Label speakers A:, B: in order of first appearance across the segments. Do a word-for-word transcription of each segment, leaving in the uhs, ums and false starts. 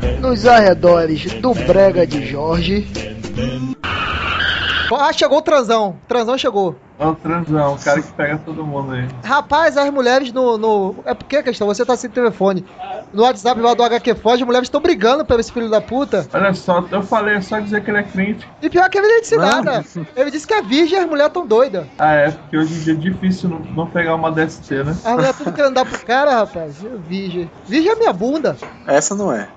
A: nos arredores do Brega de Jorge. Ah, chegou o transão. Transão chegou.
B: É o transão, o cara que pega todo mundo aí.
A: Rapaz, as mulheres no... no... É porque, questão, você tá sem telefone. No WhatsApp lá do H Q Foge, as mulheres estão brigando pelo esse filho da puta.
B: Olha só, eu falei, é só dizer que ele é crente.
A: E pior que ele não disse nada. Ele disse que é virgem e as mulheres tão doidas.
B: Ah, é, porque hoje em dia é difícil não, não pegar uma D S T, né?
A: As mulheres tudo querendo dar pro cara, rapaz. Virgem. Virgem é minha bunda.
C: Essa não é.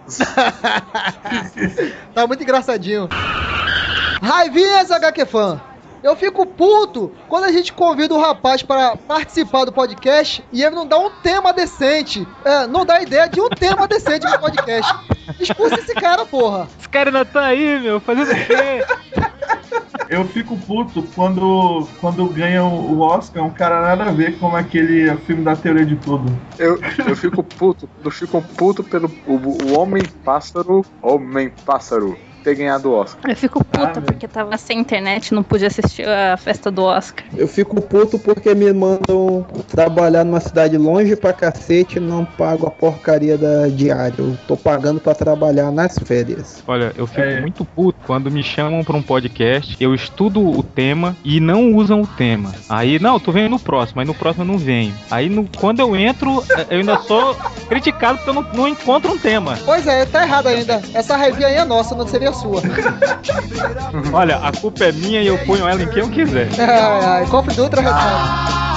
A: Tá muito engraçadinho. Raivinhas, H Q Fan. Eu fico puto quando a gente convida o rapaz para participar do podcast e ele não dá um tema decente. É, não dá ideia de um tema decente no podcast. Expulsa esse cara, porra.
D: Esse cara ainda tá aí, meu, fazendo o quê?
B: Eu fico puto quando, quando ganha o Oscar um cara nada a ver com aquele filme da teoria de tudo.
C: Eu, eu fico puto, eu fico puto pelo o, o Homem-Pássaro, Homem-Pássaro ter ganhado o Oscar.
E: Eu fico puta ah, porque tava sem internet, não pude assistir a festa do Oscar.
F: Eu fico puto porque me mandam trabalhar numa cidade longe pra cacete e não pago a porcaria da diária. Eu tô pagando pra trabalhar nas férias.
D: Olha, eu fico
B: é. muito
D: puto quando me chamam pra um podcast, eu estudo o tema e não usam o tema. Aí, não, tu vem no próximo, aí no próximo eu não venho. Aí, no, quando eu entro, eu ainda sou criticado porque eu não, não encontro um tema.
A: Pois é, tá errado ainda. Essa review aí é nossa, não seria sua.
D: Olha, a culpa é minha e eu ponho ela em quem eu quiser.
A: Ai, ai, Cofre do Ultra recado.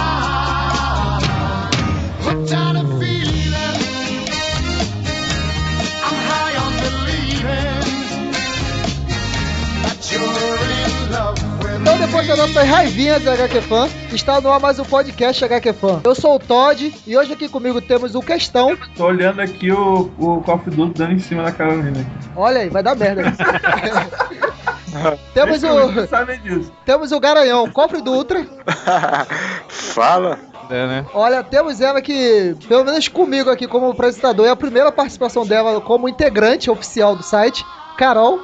A: Então, depois das nossas raivinhas de H Q Fan, está no ar mais um podcast H Q Fan. Eu sou o Todd e hoje aqui comigo temos o Questão.
B: Tô olhando aqui o, o Cofre do Ultra dando em cima da Carolina.
A: Olha aí, vai dar merda. Temos o.
B: Sabem disso.
A: Temos o Garanhão, Cofre do Ultra.
C: Fala.
D: É, né?
A: Olha, temos ela que, pelo menos comigo aqui como apresentador, é a primeira participação dela como integrante oficial do site, Carol.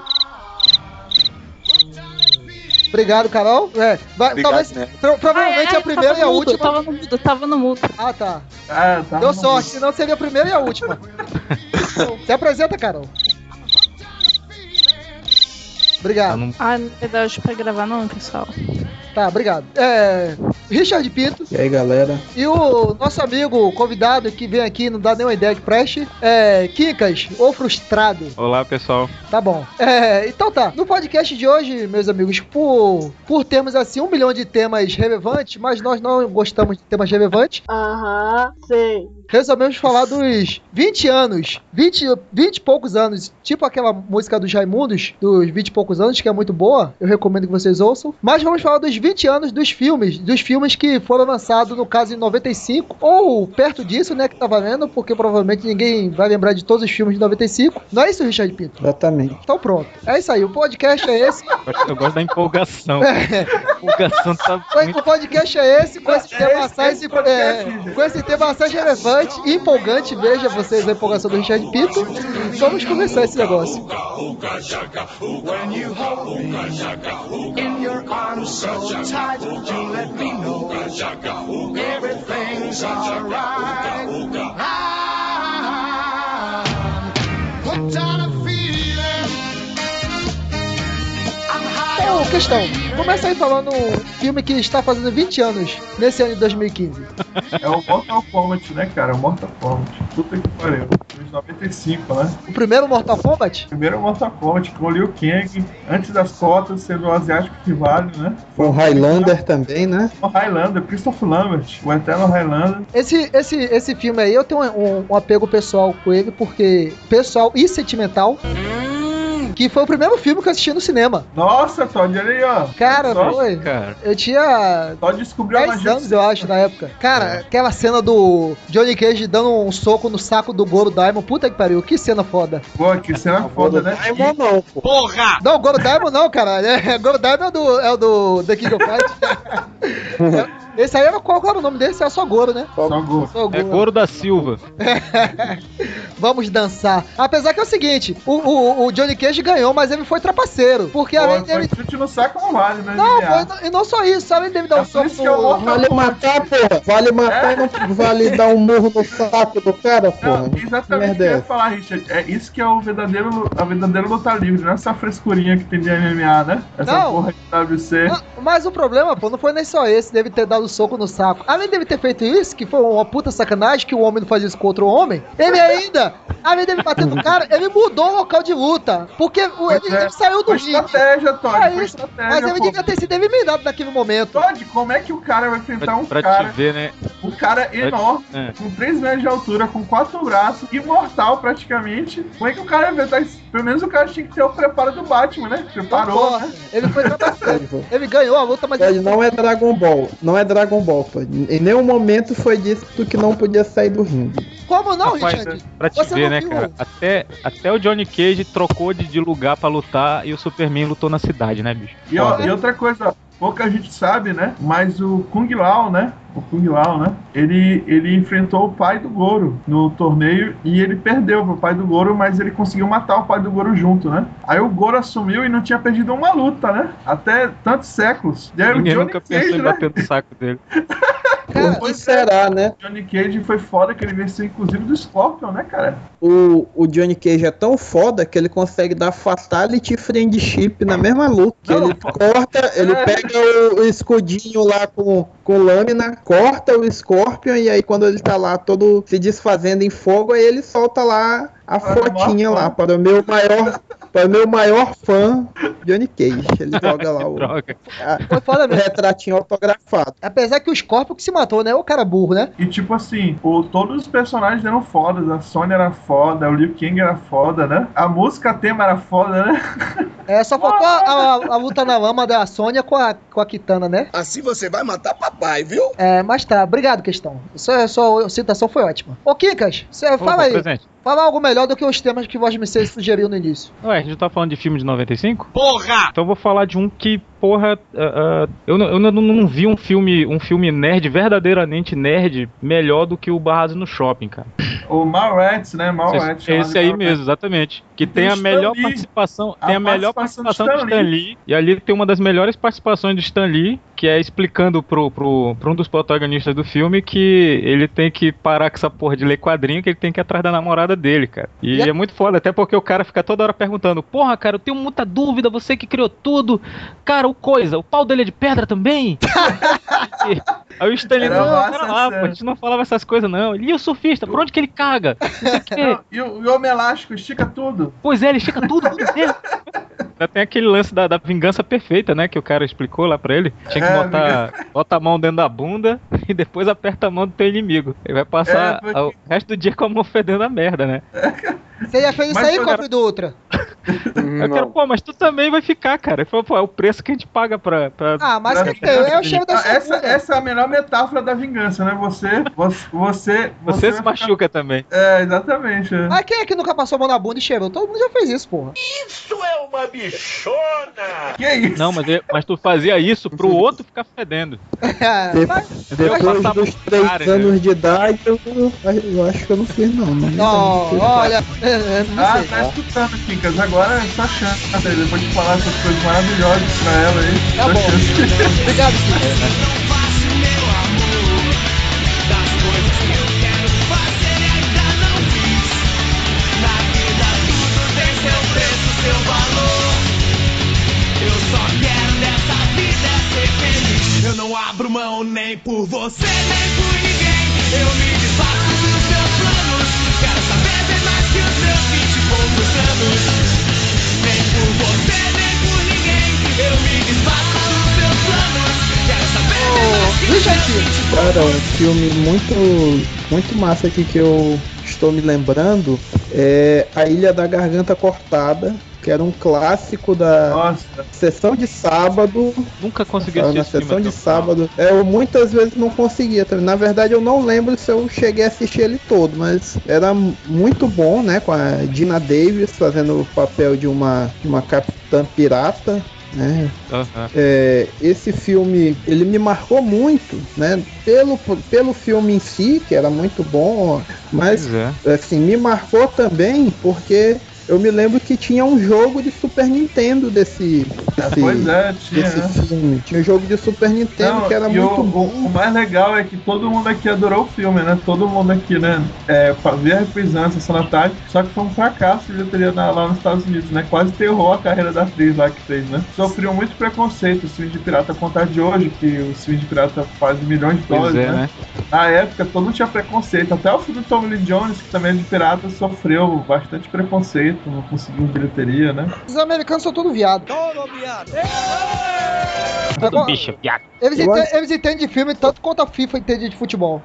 A: Obrigado, Carol. É, vai,
C: Obrigado,
A: talvez,
C: né?
A: pro, provavelmente
E: ai, ai,
A: a primeira e a
E: mudo,
A: última.
E: Tava no mudo, tava no mudo.
A: Ah, tá.
B: Ah, tá.
A: Deu sorte, senão seria a primeira e a última. Então, se apresenta, Carol. Obrigado.
D: Não...
E: Ah, não vai dar hoje pra gravar não, pessoal.
A: Tá, obrigado. É, Richard Pinto.
F: E aí, galera?
A: E o nosso amigo convidado que vem aqui, não dá nenhuma ideia que preste, é Kikas, o Frustrado.
D: Olá, pessoal.
A: Tá bom. É, então tá. No podcast de hoje, meus amigos, por, por termos assim um milhão de temas relevantes, mas nós não gostamos de temas relevantes.
G: Aham, sei.
A: Resolvemos falar dos vinte anos, vinte, vinte e poucos anos, tipo aquela música dos Raimundos, dos vinte e poucos anos, que é muito boa, eu recomendo que vocês ouçam. Mas vamos falar dos vinte anos dos filmes, dos filmes que foram lançados, no caso, em noventa e cinco, ou perto disso, né, que tá valendo, porque provavelmente ninguém vai lembrar de todos os filmes de noventa e cinco. Não é isso, Richard Pinto?
F: Exatamente.
A: Então pronto. É isso aí, o podcast é esse.
D: Eu gosto da empolgação.
A: É.
D: A empolgação tá muito...
A: O podcast é esse, com esse tema assaz, é, com esse tema assaz relevante e empolgante, veja vocês a empolgação do Richard Pinto. Vamos começar esse negócio. Então, questão, começa aí falando um filme que está fazendo vinte anos nesse ano de dois mil e quinze.
B: É o Mortal Kombat, né, cara? O Mortal Kombat. Puta que pariu. Em noventa e cinco, né?
A: O primeiro Mortal Kombat?
B: O primeiro Mortal Kombat, com o Liu Kang, antes das cotas, sendo o asiático que vale, né?
F: O Highlander também, né?
B: O Highlander, Christopher Lambert, o eterno Highlander.
A: Esse, esse, esse filme aí, eu tenho um, um, um apego pessoal com ele, porque pessoal e sentimental. Que foi o primeiro filme que eu assisti no cinema.
B: Nossa, Todd, olha aí, ó.
A: Cara,
B: Só,
A: foi.
D: Cara.
A: Eu tinha
B: Todd descobriu a
A: dez anos, eu acho, na época. Cara, é. aquela cena do Johnny Cage dando um soco no saco do Goro Diamond. Puta que pariu, que cena foda.
B: Pô, que cena foda, né?
F: Diamond não, pô.
A: Porra! Não, Goro Diamond não, cara. É, Goro Diamond é o do, é o do The King of Fighters. é, Esse aí era qual era o nome desse? É só Goro, né?
B: Só Goro.
A: Só
D: É Goro da Silva.
A: Vamos dançar. Apesar que é o seguinte, o, o, o Johnny Cage ganhou, mas ele foi trapaceiro. Porque além
B: Pô,
A: dele...
B: chute no saco não vale, né?
A: Não,
B: M M A.
A: foi, e não só isso, além dele dar
B: É
A: um
B: por
A: soco
B: isso que eu
A: no...
B: morro.
F: Vale matar, porra. Vale matar e não vale dar um murro no saco do cara, porra.
B: Não,
F: Que
B: exatamente o
F: merda
B: que eu
F: é
B: ia
F: essa?
B: falar, Richard. É isso que é o verdadeiro, a verdadeira luta livre, não é essa frescurinha que tem de M M A, né? Essa
A: Não.
B: porra de W C.
A: Ah, mas o problema, pô, não foi nem só esse, deve ter dado soco no saco. Além dele ter feito isso, que foi uma puta sacanagem, que o homem não faz isso contra o homem, ele ainda, além dele bater no cara, ele mudou o local de luta. Porque o, ele,
B: Pois é.
A: ele saiu do
B: Foi
A: ringue.
B: estratégia, Todd.
A: É
B: Foi
A: isso.
B: estratégia,
A: Mas ele
B: pô.
A: devia ter sido eliminado naquele momento.
B: Todd, como é que o cara vai enfrentar
D: Pra,
B: um
D: pra
B: cara,
D: te ver, né?
B: um cara enorme,
D: É.
B: com três metros de altura, com quatro braços, imortal praticamente? Como é que o cara vai enfrentar isso? Pelo menos o cara tinha que ter o preparo do Batman, né? Preparou,
A: Porra,
B: né?
A: ele foi trapaceiro. Ele ganhou a luta, mas
F: Todd, não é Dragon Ball. Não é Dragon Ball, Todd. Em nenhum momento foi dito que não podia sair do ringue.
A: como não,
D: Rapaz,
A: Richard?
D: Pra te
A: Você
D: ver,
A: não
D: né,
A: viu?
D: cara? Até, até o Johnny Cage trocou de, de lugar pra lutar e o Superman lutou na cidade, né, bicho?
B: E, ó,
D: Foda.
B: e outra coisa, pouca gente sabe, né? Mas o Kung Lao, né? O Kung Lao, né? Ele, ele enfrentou o pai do Goro no torneio e ele perdeu pro pai do Goro, mas ele conseguiu matar o pai do Goro junto, né? Aí o Goro assumiu e não tinha perdido uma luta, né? Até tantos séculos. E aí o
D: Ninguém
B: Johnny
D: nunca
B: Cage,
D: pensou em
B: né?
D: bater no saco dele.
A: Cara,
F: Por que será, né?
B: Johnny Cage foi foda que ele venceu inclusive do Scorpion, né, cara?
F: O, o Johnny Cage é tão foda que ele consegue dar Fatality e Friendship na mesma luta. Que
B: Não,
F: ele
B: pô.
F: corta, ele
B: É.
F: pega o, o escudinho lá com, com lâmina, corta o Scorpion e aí quando ele tá lá todo se desfazendo em fogo, aí ele solta lá a
B: Para o
F: fotinha
B: maior
F: lá
B: fã.
F: para o meu maior, para o meu maior fã, Johnny Cage. Ele joga lá o,
D: Droga.
F: a-
A: foi foda
F: o
A: mesmo.
F: retratinho autografado.
A: Apesar que o Scorpion que se matou, né? O cara burro, né?
B: E tipo assim, o, todos os personagens eram fodas. A Sonya era foda, o Liu Kang era foda, né? A música tema era foda, né?
A: É, só faltou a, a- a luta na lama da Sônia com a, com a Kitana, né?
H: Assim você vai matar papai, viu?
A: É, mas tá, obrigado, questão. Sua, sua citação foi ótima. Ô, Kikas, você
D: Opa,
A: fala aí.
D: presente.
A: Fala algo melhor do que os temas que o Voz M C sugeriu no início.
D: Ué, a gente tá falando de filme de noventa e cinco?
H: Porra!
D: Então eu vou falar de um que, porra, ah, ah, eu, não, eu não, não vi um filme, um filme nerd, verdadeiramente nerd, melhor do que o Barrados no Shopping, cara.
B: O Mallrats, né? Mallrats.
D: Esse,
B: chamado
D: esse
B: de
D: aí
B: Mallrats.
D: mesmo, exatamente. Que
B: Tem
D: tem a
B: Stan
D: melhor
B: Lee.
D: participação,
B: A
D: tem a melhor
B: participação
D: participação
B: do
D: do
B: Stan
D: Stan Lee. E ali tem uma das melhores participações do Stan Lee, que é explicando pro, pro, pro um dos protagonistas do filme que ele tem que parar com essa porra de ler quadrinho, que ele tem que ir atrás da namorada dele, cara. E
A: E a-
D: é muito foda, até porque o cara fica toda hora perguntando: porra, cara, eu tenho muita dúvida, você que criou tudo. Cara, o coisa, o pau dele é de pedra também? E- Aí o Stanley,
B: Era
D: não,
B: massa
D: pera lá,
B: essa.
D: pô, a gente não falava essas coisas, não. Ele, e o surfista, por onde que ele caga? Não sei o quê.
B: Não, e, o, e o Homem Elástico estica tudo.
D: Pois é, ele estica tudo, tudo mesmo. Ainda tem aquele lance da, da vingança perfeita, né? Que o cara explicou lá pra ele. Tinha que
B: É,
D: botar. Bota a mão dentro da bunda e depois aperta a mão do teu inimigo. Ele vai passar
B: É, porque-
D: o resto do dia com a mão fedendo a merda, né?
A: Você ia fazer isso
B: Mas
A: aí,
B: foi-
A: Cofre do Ultra?
D: Eu quero, pô, mas tu também vai ficar, cara. Ele falou, pô, é o preço que a gente paga pra. pra...
A: Ah, mas
B: Pra
A: que tem, é o cheiro da
B: Ah,
A: sua
B: essa,
A: bunda.
B: essa é a melhor metáfora da vingança, né? Você. Você. Você,
D: Você se
B: vai ficar-
D: machuca também.
B: É, exatamente. é.
A: Mas quem é que nunca passou a mão na bunda e cheirou? Todo mundo já fez isso, porra.
H: Isso é uma bichona!
B: Que isso?
D: Não, mas, mas tu fazia isso pro outro ficar fedendo.
A: É, mas-
F: Depois
D: passar
F: dos
D: por
F: três
D: cara,
F: anos de idade, eu, eu, eu acho que eu não fiz, não. Não,
A: Ó, olha, é, não
B: Ah,
A: sei.
B: tá escutando, Kikas. Agora é só chance aí. Depois de falar essas coisas maravilhosas pra ela aí.
A: Tá
B: só
A: bom.
B: chance.
A: Obrigado, Kikas.
I: Eu não abro mão nem por você, nem por ninguém. Eu me desfaço dos seus planos. Quero saber bem mais que os meus vinte e poucos anos. Nem por você, nem por ninguém. Eu me desfaço dos seus planos. Quero saber bem mais que os
A: Richard,
I: meus vinte e poucos
F: Cara, um filme muito, muito massa aqui que eu estou me lembrando é A Ilha da Garganta Cortada, que era um clássico da
B: Nossa.
F: sessão de sábado.
D: Nunca consegui
F: Na
D: assistir esse
F: sessão
D: filme
F: de
D: até o final.
F: sábado. É, eu muitas vezes não conseguia também. Na verdade, eu não lembro se eu cheguei a assistir ele todo, mas era muito bom, né? Com a Dina Davis fazendo o papel de uma, de uma capitã pirata. né?
D: Aham.
F: É, esse filme, ele me marcou muito, né? Pelo, pelo filme em si, que era muito bom, mas
D: Pois é.
F: assim, me marcou também porque eu me lembro que tinha um jogo de Super Nintendo desse, desse,
B: Pois é, tinha,
F: desse
B: né?
F: filme. Tinha um jogo de Super Nintendo
B: Não,
F: que era
B: e
F: muito
B: o,
F: bom.
B: o, o mais legal é que todo mundo aqui adorou o filme, né? Todo mundo aqui, né? É, fazia a reprisão essa na tarde, só que foi um fracasso de bilheteria na- lá nos Estados Unidos, né? Quase enterrou a carreira da atriz lá que fez, né? Sofreu muito preconceito, os filmes de pirata contar de hoje, que os filmes de pirata fazem milhões de
D: Pois
B: dólares,
D: é,
B: né?
D: né?
B: Na época, todo mundo tinha preconceito. Até o filme do Tommy Lee Jones, que também é de pirata, sofreu bastante preconceito, não conseguiu bilheteria, né?
A: Os americanos são tudo viado.
D: Tudo
A: Agora,
D: bicho, piada.
A: eles,
F: Eu
A: ente-
F: acho-
A: eles entendem de filme tanto quanto a FIFA entende de futebol.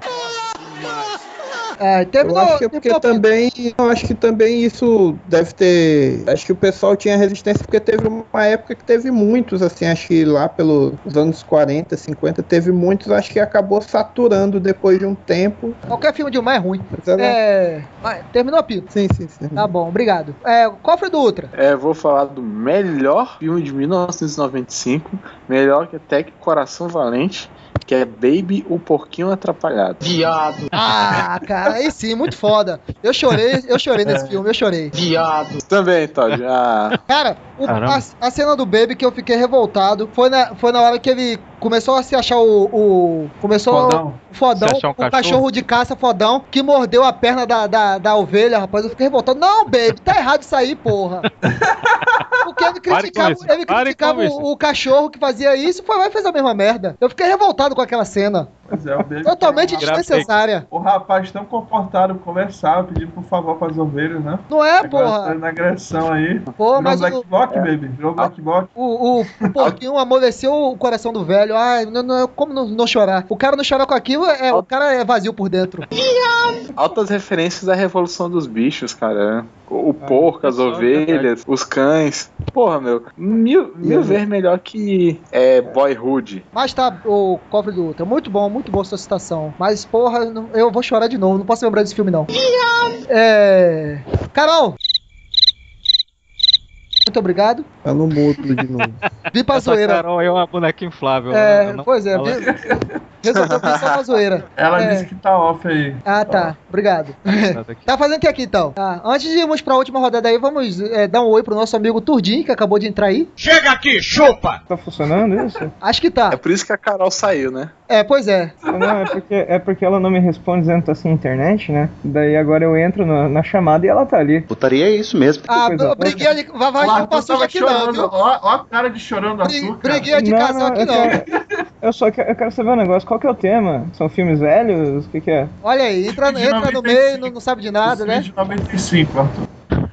A: É,
F: Eu
A: terminou,
F: acho que é porque
A: terminou-
F: também, eu acho que também isso deve ter, acho que o pessoal tinha resistência porque teve uma época que teve muitos, assim, acho que lá pelos anos quarenta, cinquenta, teve muitos, acho que acabou saturando depois de um tempo.
A: Qualquer filme de humor é ruim.
F: Mas era-
A: É, vai, terminou, Pito?
F: Sim, sim, sim.
A: Tá bom, obrigado. É, Cofre do Ultra.
C: É, vou falar do melhor filme de mil novecentos e noventa e cinco, melhor que até que Coração Valente, que é Baby, o Porquinho Atrapalhado.
G: Viado,
A: Ah, cara, aí sim, muito foda. Eu chorei, eu chorei nesse filme, eu chorei.
G: viado.
C: Também, Todd. Ah,
A: Cara, o-
D: Caramba.
A: a, a cena do Baby que eu fiquei revoltado foi na, foi na hora que ele começou a se achar o. o começou
B: Fodão.
A: o fodão,
D: Se achar um
A: o cachorro.
D: cachorro
A: de caça fodão, que mordeu a perna da, da, da ovelha, rapaz. Eu fiquei revoltado. Não, Baby, tá errado isso aí, porra. Porque ele
D: Pare
A: criticava,
D: com isso,
A: ele
D: pare
A: criticava
D: com isso.
A: o, o cachorro que fazia isso, foi lá e fez a mesma merda. Eu fiquei revoltado com aquela cena.
B: Pois é, o Baby
A: Totalmente
B: foi um rapaz-
A: desnecessária.
B: O rapaz tão comportado, conversava, pedindo por favor para as ovelhas, né?
A: Não é,
B: Agora tá
A: porra?
B: na agressão aí.
A: Pô,
B: Virou
A: mas
B: Black
A: o,
B: Block, baby. Virou Black Block.
A: o, o, o porquinho amoleceu o coração do velho. Ai, não, não, como não, não chorar? O cara não chorar com aquilo, é, o cara é vazio por dentro.
C: altas referências à Revolução dos Bichos, cara. O, o porco, as
D: pessoal,
C: ovelhas, os cães. Porra, meu. Mil, mil vezes melhor que é, Boyhood.
A: Mas tá, o Cofre do Ultra. Muito bom, muito boa sua citação. Mas, porra, não- eu vou chorar de novo. Não posso lembrar desse filme, não. É. Carol! Muito obrigado.
F: Tá no mudo de novo.
A: Vi pra
D: Essa
A: zoeira.
D: Carol é uma boneca inflável.
A: É,
D: eu não-
A: pois é,
D: ela-
A: vi- resolveu vir só pra zoeira.
B: Ela
A: É.
B: disse que tá off aí.
A: Ah, tá. Obrigado.
D: Nada aqui.
A: Tá fazendo o que aqui, então? Tá. Antes de irmos pra última rodada aí, vamos é, dar um oi pro nosso amigo Turdim, que acabou de entrar aí.
H: Chega aqui, chupa!
J: Tá funcionando isso?
A: Acho que tá.
C: É por isso que a Carol saiu, né?
A: É, pois é.
J: Não, é porque, é porque ela não me responde dizendo que tá sem internet, né? Daí agora eu entro na, na chamada e ela tá ali.
K: Putaria é isso mesmo.
A: Ah,
J: coisa
A: briguinha de. Vai, vai,
B: O
A: não
B: Arthur
A: passou
B: tava
A: aqui não,
B: chorando.
A: viu?
B: Ó, ó a cara de chorando
A: Bri-
B: Arthur, cara.
A: Briguinha de
J: Não,
A: casal
J: não,
A: aqui
J: eu
A: não.
J: quero- Eu só quero, eu quero saber um negócio. Qual que é o tema? São filmes velhos? O que que é?
A: Olha aí, entra,
B: De
A: entra no
B: noventa e
A: meio,
B: cinco.
A: não, não sabe de nada, né?
B: De noventa e cinco, Arthur.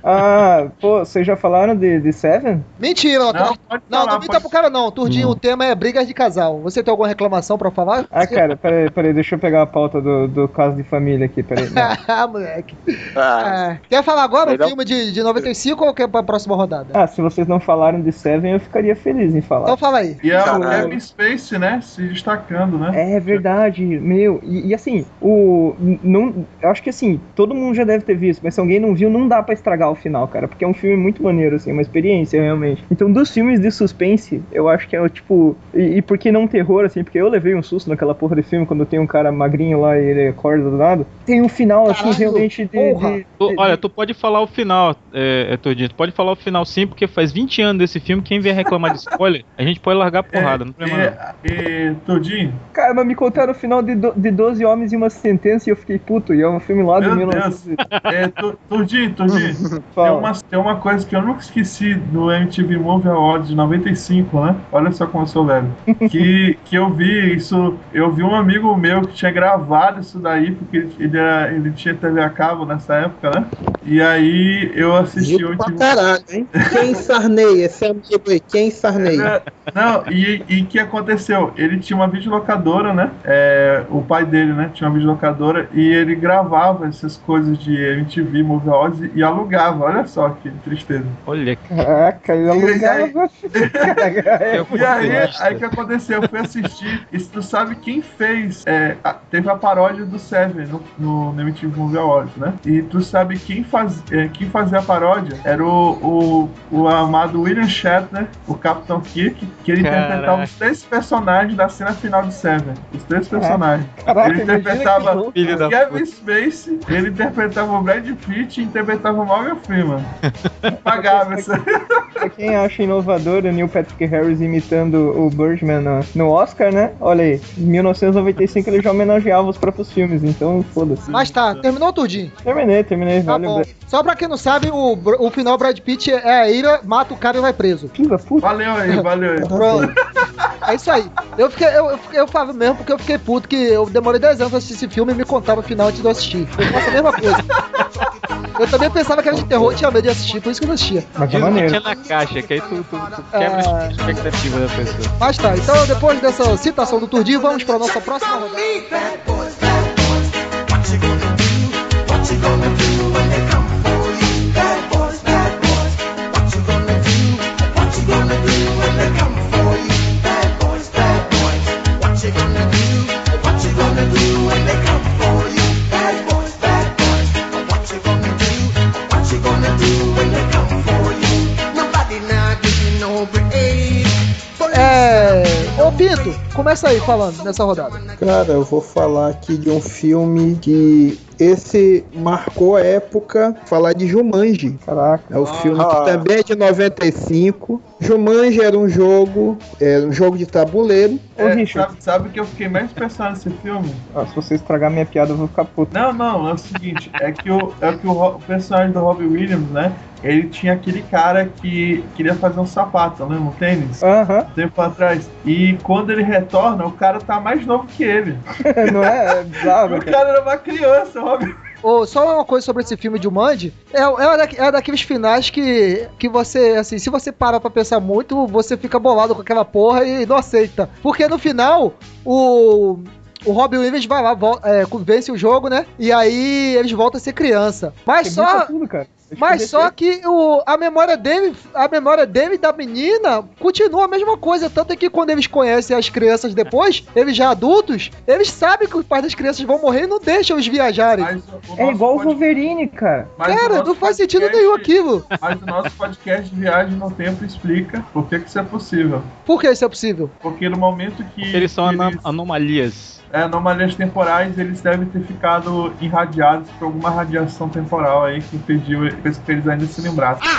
J: Ah, pô, vocês já falaram de, de Seven?
A: Mentira, ó.
B: Não,
A: Não,
B: pode
A: não,
B: falar,
A: não minta
B: pode-
A: pro cara não. Turdinho, o tema é brigas de casal. Você tem alguma reclamação pra falar?
J: Ah, cara, peraí, peraí, deixa eu pegar a pauta do, do caso de família aqui, peraí. Não.
A: Ah, moleque.
C: Ah,
A: Ah, quer falar agora um
C: Melhor-
A: filme de, de noventa e cinco ou quer pra próxima rodada?
J: Ah, se vocês não falaram de Seven, eu ficaria feliz em falar.
A: Então fala aí.
B: E é o
C: Caralho.
B: Kevin Space, né? Se destacando, né?
J: É verdade, meu. E, e assim, o. n- Não, eu acho que assim, todo mundo já deve ter visto, mas se alguém não viu, não dá pra estragar o final, cara. Porque é um filme muito maneiro, assim, uma experiência, realmente. Então, dos filmes de suspense, eu acho que é o tipo. E, e por que não terror, assim? Porque eu levei um susto naquela porra de filme quando tem um cara magrinho lá e ele acorda do nada. Tem um final, assim,
A: Caralho,
J: realmente de.
A: porra.
J: de-
D: Tu-
J: de-
D: olha, tu pode falar o final, é, é Todinho, tu pode falar o final sim, porque faz vinte anos desse filme, quem vier reclamar de spoiler, a gente pode largar a porrada, não tem problema não.
B: E, e Todinho,
J: Cara, mas me contaram o final de, do, de doze Homens e uma Sentença e eu fiquei puto. E é um filme lá de
B: meu
J: mil e
B: Deus.
J: novecentos.
B: É, Tu- Todinho, Todinho. Tem
J: Fala.
B: uma, tem uma coisa que eu nunca esqueci do M T V Movie Awards de noventa e cinco, né? Olha só como eu sou velho. Que, que eu vi isso, eu vi um amigo meu que tinha gravado isso daí, porque ele, ele, era- ele tinha T V a cabo nessa época, né? E aí eu assisti o
F: Viu
B: M
F: pra
B: T V.
F: caralho, hein? Quem Sarney? Esse amigo aí, quem Sarney?
B: É, Não, e o que aconteceu? Ele tinha uma videolocadora, né? É, o pai dele, né? Tinha uma videolocadora e ele gravava essas coisas de M T V, Movie Awards e alugava ganhava, olha só que tristeza.
D: Olha.
J: Caraca, ele alugava.
B: E aí, aí o que aconteceu? Eu fui assistir, e tu sabe quem fez, é, a- teve a paródia do Seven no, no, no M T V Movie Awards, né? E tu sabe quem, faz, é, quem fazia a paródia? Era o, o, o amado William Shatner, o Capitão Kirk, que ele
D: Caraca.
B: interpretava os três personagens da cena final de Seven. Os três personagens.
J: Caraca,
B: ele
J: imagina
B: interpretava
J: que louco.
D: Filho da
B: Kevin Spacey, ele interpretava o Brad Pitt e interpretava o Morgan Freeman. Pagava essa.
J: Pra quem acha inovador o Neil Patrick Harris imitando o Birdman no, no Oscar, né? Olha aí, em mil novecentos e noventa e cinco ele já homenageava os próprios filmes, então foda-se.
A: Mas tá, terminou tudinho.
J: Terminei, terminei.
A: Tá
J: Valeu,
A: bom. Só pra quem não sabe, o, Br- o final Brad Pitt é a ira, mata o cara e vai preso.
J: Piva, puta.
B: Valeu aí, valeu aí.
A: Pronto. É isso aí. Eu fiquei, eu, eu, fiquei- eu falo mesmo porque eu fiquei puto que eu demorei dez anos pra assistir esse filme e me contava o final antes de eu assistir. Eu faço a mesma coisa. Eu também pensava que era de terror e tinha medo de assistir, por isso que eu não assistia.
J: Mas é
D: Diz o que
J: maneiro.
D: tinha na caixa, que aí tu, tu, tu quebra
A: Ah.
D: a expectativa da pessoa.
A: Mas tá, então depois dessa citação do Turdinho, vamos pra nossa próxima rodada. É. Ô Pinto, começa aí falando nessa rodada.
F: Cara, eu vou falar aqui de um filme que esse marcou a época, falar de Jumanji.
J: Caraca.
F: É o filme
C: Ah.
F: que também é de noventa e cinco. Jumanji era um jogo, era um jogo de tabuleiro.
J: Ô,
B: É,
J: Richard.
B: sabe, sabe que eu fiquei mais impressionado nesse filme?
J: Ah, se você estragar minha piada, eu vou ficar puto.
B: Não, não, é o seguinte, é que o, é que o, Ro- o personagem do Robbie Williams, né? Ele tinha aquele cara que queria fazer um sapato, lembra? Um tênis,
J: Aham.
B: tempo atrás. E quando ele retorna, o cara tá mais novo que ele.
J: Não é? É bizarro,
B: O
J: cara.
B: cara era uma criança, Robbie.
A: Ô, só uma coisa sobre esse filme de Jumanji, é, é, da, é daqueles finais que, que você, assim, se você parar pra pensar muito, você fica bolado com aquela porra e não aceita. Porque no final, o... O Robin Williams vai lá, vol- é, vence o jogo, né? E aí eles voltam a ser criança. Mas
J: Rebuta
A: só...
J: tudo, cara. Acho
A: Mas
J: que
A: só que o, a memória dele, a memória dele e da menina continua a mesma coisa. Tanto é que quando eles conhecem as crianças depois, eles já adultos, eles sabem que os pais das crianças vão morrer e não deixam eles viajarem.
B: Mas o- o
J: É
B: nosso
J: igual o
B: pod-
J: Wolverine, cara.
B: mas o
A: Cara,
B: nosso
A: não faz sentido
B: podcast-
A: nenhum aquilo.
B: Mas o nosso podcast de Viagem no Tempo explica por que, que isso é possível.
A: Por que isso é possível?
B: Porque no momento que
D: Eles são
B: eles,
D: ana- anomalias.
B: é, anomalias temporais, eles devem ter ficado irradiados por alguma radiação temporal aí que impediu fez com que eles ainda se lembrassem.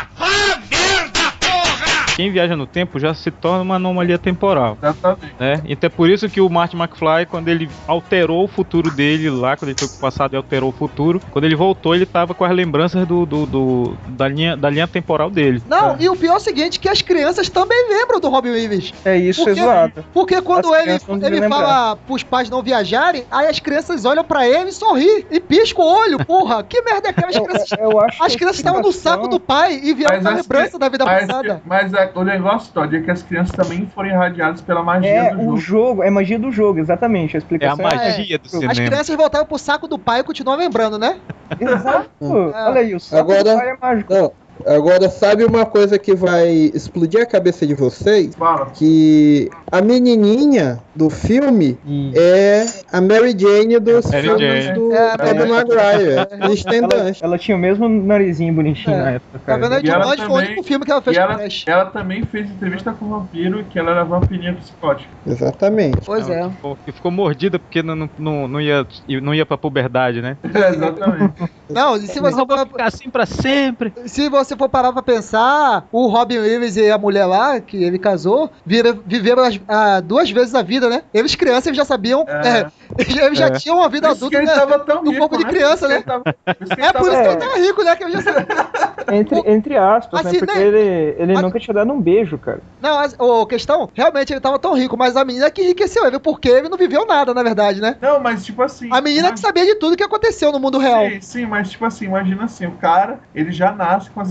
D: Quem viaja no tempo já se torna uma anomalia temporal,
B: Exatamente.
D: né? Então é por isso que o Marty McFly, quando ele alterou o futuro dele lá, quando ele foi pro passado e alterou o futuro, quando ele voltou, ele tava com as lembranças do, do, do- da, linha, da linha temporal dele.
A: Não, e o pior é o seguinte, que as crianças também lembram do Robin Williams.
J: É isso,
A: Porque-
J: exato.
A: Porque quando
J: As
A: ele,
J: crianças não devem
A: ele fala pros pais não viajarem, aí as crianças olham pra ele e sorri e piscam o olho, porra. Que merda é aquela? As
J: Eu,
A: crianças,
J: eu acho
A: as
J: que
A: crianças
J: a
A: estavam no
J: explicação-
A: saco do pai e vieram
B: Mas
A: com a
B: as
A: lembrança
B: cri-
A: da vida
B: Mas,
A: passada.
B: mas é, o negócio, Todd, é que as crianças também foram irradiadas pela magia
J: É
B: do
J: o
B: jogo.
J: jogo, é magia do jogo, exatamente. A
D: É a
J: explicação
D: magia do
A: As
D: cinema.
A: crianças voltavam pro saco do pai e continuam lembrando, né?
J: Exato.
A: Hum.
J: Olha aí, o saco
F: Agora-
J: do pai é mágico.
F: Não, agora sabe uma coisa que vai explodir a cabeça de vocês?
B: Fala.
F: Que a menininha do filme
J: E
F: é a Mary Jane dos
D: Mary
F: filmes
D: Jane.
F: do
A: É,
F: Tobey
A: é.
F: Maguire, Kristen
J: ela,
F: Dunst.
J: ela tinha o mesmo narizinho bonitinho
A: É.
J: na época,
A: Tá
J: cara.
A: vendo aí?
B: E ela
A: Jumanji foi o
B: também-
A: único filme que ela fez
B: E
A: com
B: ela,
A: Crash.
B: ela também fez entrevista com o vampiro que ela era vampirinha psicótica.
F: Exatamente.
A: Pois é.
D: Ficou, ficou mordida porque não, não- não, não, ia, não ia pra puberdade, né?
B: É, exatamente.
A: Não, e se você,
D: Só
A: for,
D: pra ficar assim pra sempre.
A: se você for parar pra pensar, o Robin Williams e a mulher lá, que ele casou, vira- viveram as- ah, duas vezes a vida, né? Eles crianças, eles já sabiam,
B: É.
A: é, eles já
D: É.
A: tinham uma vida
B: Por isso que
A: adulta,
B: ele
A: né?
B: tava tão
A: no
B: rico,
A: corpo de
B: né?
A: criança,
B: Por isso
A: né?
B: que ele tava- por isso que
A: É
B: ele
A: por isso
B: tava-
A: que ele tava rico, né? Que ele já sabia.
J: Entre, entre aspas,
A: Assim,
J: né? Porque
A: né?
J: ele, ele
A: Mas-
J: nunca tinha dado um beijo, cara.
A: Não, a, a questão, realmente ele tava tão rico, mas a menina que enriqueceu ele, porque ele não viveu nada, na verdade, né?
B: Não, mas tipo assim.
A: A menina que sabia de tudo que aconteceu no mundo real.
B: Sim, sim, mas tipo assim, imagina assim, o cara, ele já nasce com as